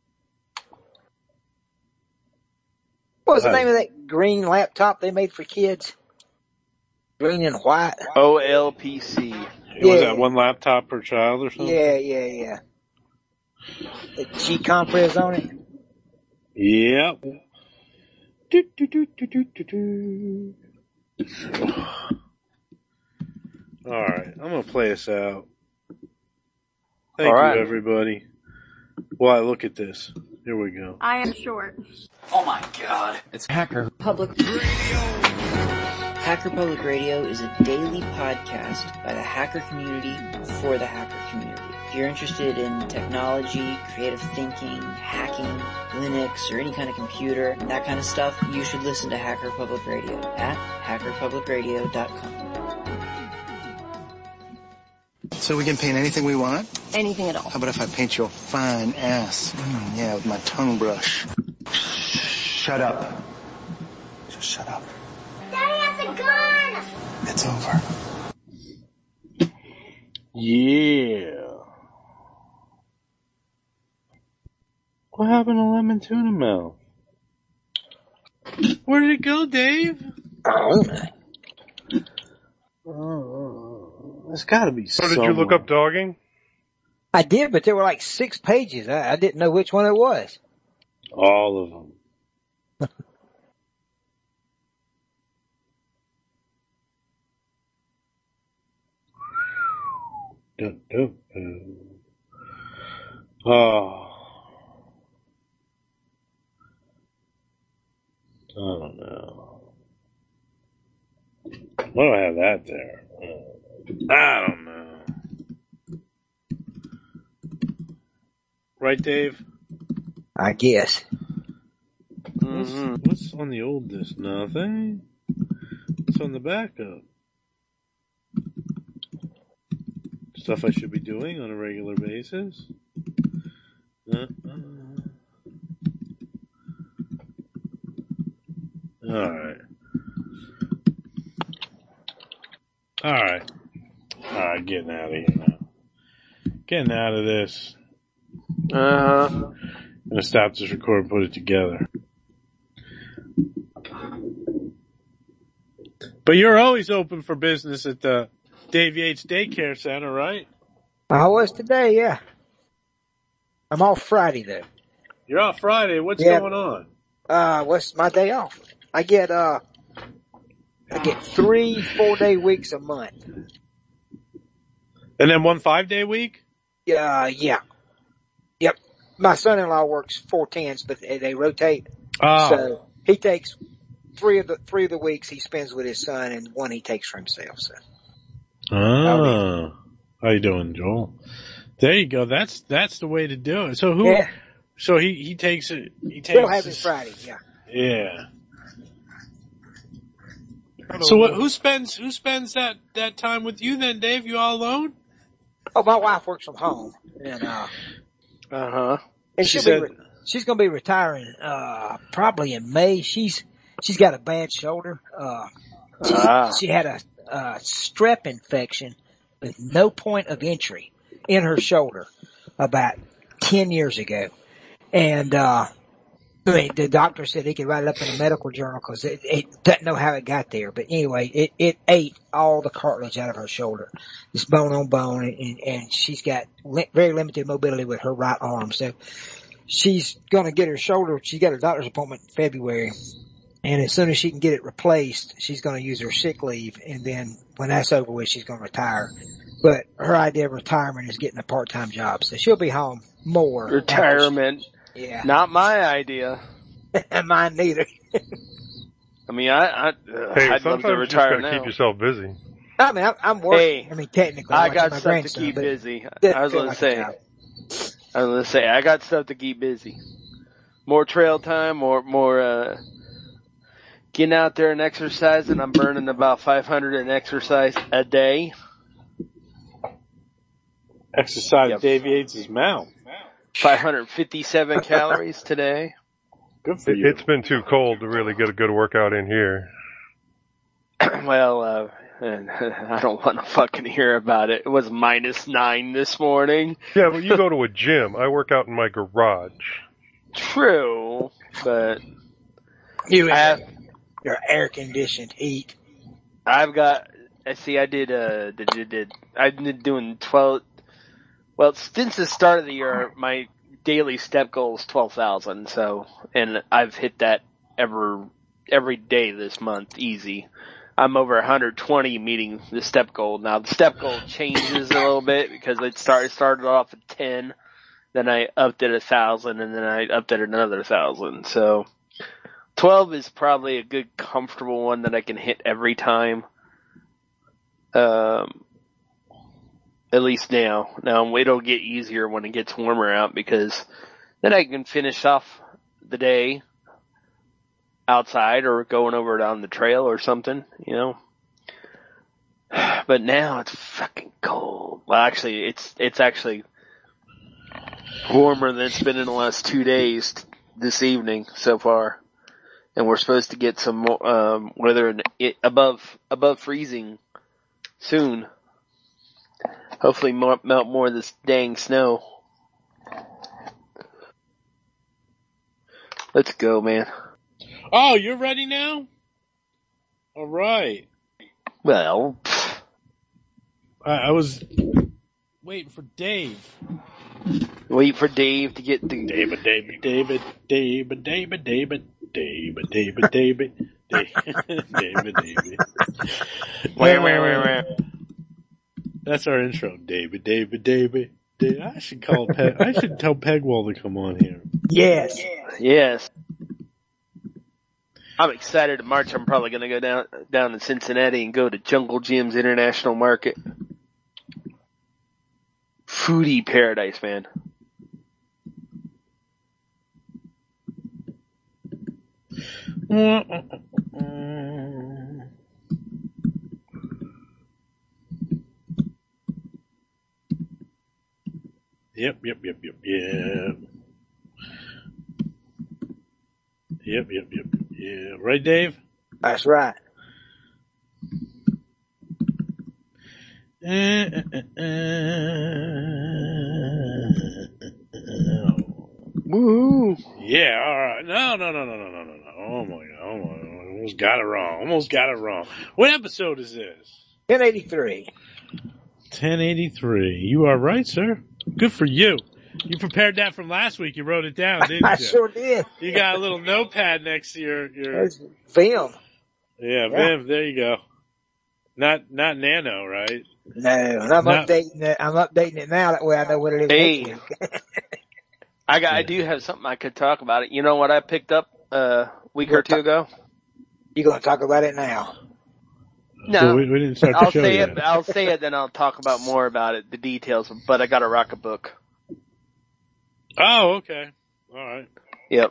What was the Uh, name of that green laptop they made for kids? Green and white. O L P C. Was Yeah. that one laptop per child or something? Yeah, yeah, yeah. The G compress on it. Yep. Do, do, do, do, do, do, do. All right, I'm gonna play us out. Thank All right. you, everybody. Well, look at this. Here we go. I am short. Oh my God. It's Hacker Public Radio. Hacker Public Radio is a daily podcast by the hacker community for the hacker community. If you're interested in technology, creative thinking, hacking, Linux, or any kind of computer, that kind of stuff, you should listen to Hacker Public Radio at hacker public radio dot com. So we can paint anything we want? Anything at all. How about if I paint your fine ass? Mm, yeah, with my tongue brush. Shut up. Just shut up. Daddy has a gun! It's over. Yeah. What happened to lemon tuna mouth? Where did it go, Dave? Oh. Oh, there's got to be So some. did you look up dogging? I did, but there were like six pages. I, I didn't know which one it was. All of them. Dun, dun, dun. Oh. I don't know. Why do I have that there? I don't know. Right, Dave? I guess. What's, what's on the old disc? Nothing. What's on the backup? Stuff I should be doing on a regular basis? Uh-uh. Alright. Alright. Alright, getting out of here now. Getting out of this. Uh-huh. I'm gonna stop this record and put it together. But you're always open for business at the Dave Yates Daycare Center, right? I was today, yeah. I'm off Friday though. You're off Friday. What's Yeah. going on? Uh, what's my day off? I get, uh, I get three four day weeks a month. And then one five day week? Uh, yeah. Yep. My son-in-law works four tens, but they, they rotate. Oh. So he takes three of the, three of the weeks he spends with his son and one he takes for himself, so. Oh. How you doing, Joel? There you go. That's that's the way to do it. So who? Yeah. So he he takes it. He takes. He'll have it Friday. Yeah. Yeah. So what? Who spends who spends that that time with you then, Dave? You all alone? Oh, my wife works from home, and uh, Uh huh. and She she'll said- be re- she's going to be retiring uh probably in May. She's she's got a bad shoulder. Uh, she, Ah. she had a uh, strep infection with no point of entry in her shoulder about ten years ago, and uh, I mean, the doctor said he could write it up in a medical journal because it, it doesn't know how it got there. But anyway, it, it ate all the cartilage out of her shoulder. It's bone on bone, and, and she's got li- very limited mobility with her right arm. So she's going to get her shoulder. She got her doctor's appointment in February. And as soon as she can get it replaced, she's going to use her sick leave. And then when that's over with, she's going to retire. But her idea of retirement is getting a part-time job. So she'll be home more. Retirement. Yeah. Not my idea. Mine neither. I mean, I, I, uh, Hey, I'd love sometimes to you just retire gotta now. keep yourself busy. I mean, I'm, I'm working. Hey, I mean, technically, I watching got my stuff to grandson, keep but busy. doesn't I was feel gonna like a say, job. I was gonna say, I got stuff to keep busy. More trail time, more, more, uh, getting out there and exercising. I'm burning about five hundred in exercise a day. Exercise Yep. deviates his mouth. five hundred fifty-seven calories today. Good for It, you. it's been too cold to really get a good workout in here. Well, uh, and I don't want to fucking hear about it. It was minus nine this morning. Yeah, but you go to a gym. I work out in my garage. True, but You I have, your air conditioned heat. I've got, I see, I did, uh, did, did, did, I've been doing twelve, well, since the start of the year, my daily step goal is twelve thousand, so, and I've hit that every, every day this month, easy. I'm over one hundred twenty meeting the step goal. Now, the step goal changes a little bit because it started, started off at ten, then I upped it a thousand, and then I upped it another thousand, so twelve is probably a good, comfortable one that I can hit every time. Um, at least now. Now, it'll get easier when it gets warmer out because then I can finish off the day outside or going over down the trail or something, you know. But now it's fucking cold. Well, actually, it's, it's actually warmer than it's been in the last two days this evening so far. And we're supposed to get some more, um, weather in it above, above freezing soon. Hopefully more, melt more of this dang snow. Let's go, man. Oh, you're ready now? All right. Well, I, I was waiting for Dave. wait for Dave to get the David, David, David, David, David, David, David, David, David, David, David, David. Wait, wait, wait, wait. That's our intro. David, David, David. David. I should call Peg. I should tell Pegwell to come on here. Yes. Yes. I'm excited to March. I'm probably going to go down down to Cincinnati and go to Jungle Jim's International Market. Foodie paradise, man. Yep, yep, yep, yep, yep. Yep, yep, yep, yeah. Right, Dave? That's right. Uh, uh, uh, uh. Woo! Yeah, all right. No, no, no, no, no, no, no, no. Oh my god, oh my god. Almost got it wrong. Almost got it wrong. What episode is this? ten eighty-three. ten eighty-three. You are right, sir. Good for you. You prepared that from last week. You wrote it down, didn't you? I sure did. You got a little notepad next to your, your... That's Vim. Yeah, Yeah. Viv, there you go. Not, not Nano, right? No, and I'm Not- updating it. I'm updating it now. That way I know what it is. Hey. next week. I got. I do have something I could talk about it. You know what I picked up uh, a week or two ago? You gonna talk about it now? No, So we, we didn't start the I'll show say yet. it. I'll say it, then I'll talk about more about it, the details. But I got a rocket book. Oh, okay. All right. Yep.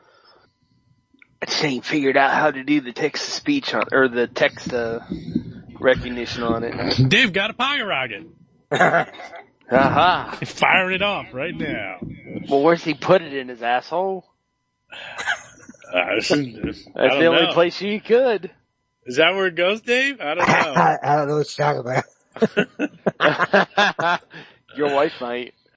I just ain't figured out how to do the text to speech on, or the text uh, recognition on it. Dave got a pocket rocket. Aha! He's firing it off right now. Well, where's he put it in his asshole? Uh, this is, this, I That's don't the only know. place you could. Is that where it goes, Dave? I don't know. I, I don't know what you're talking about. Your wife might.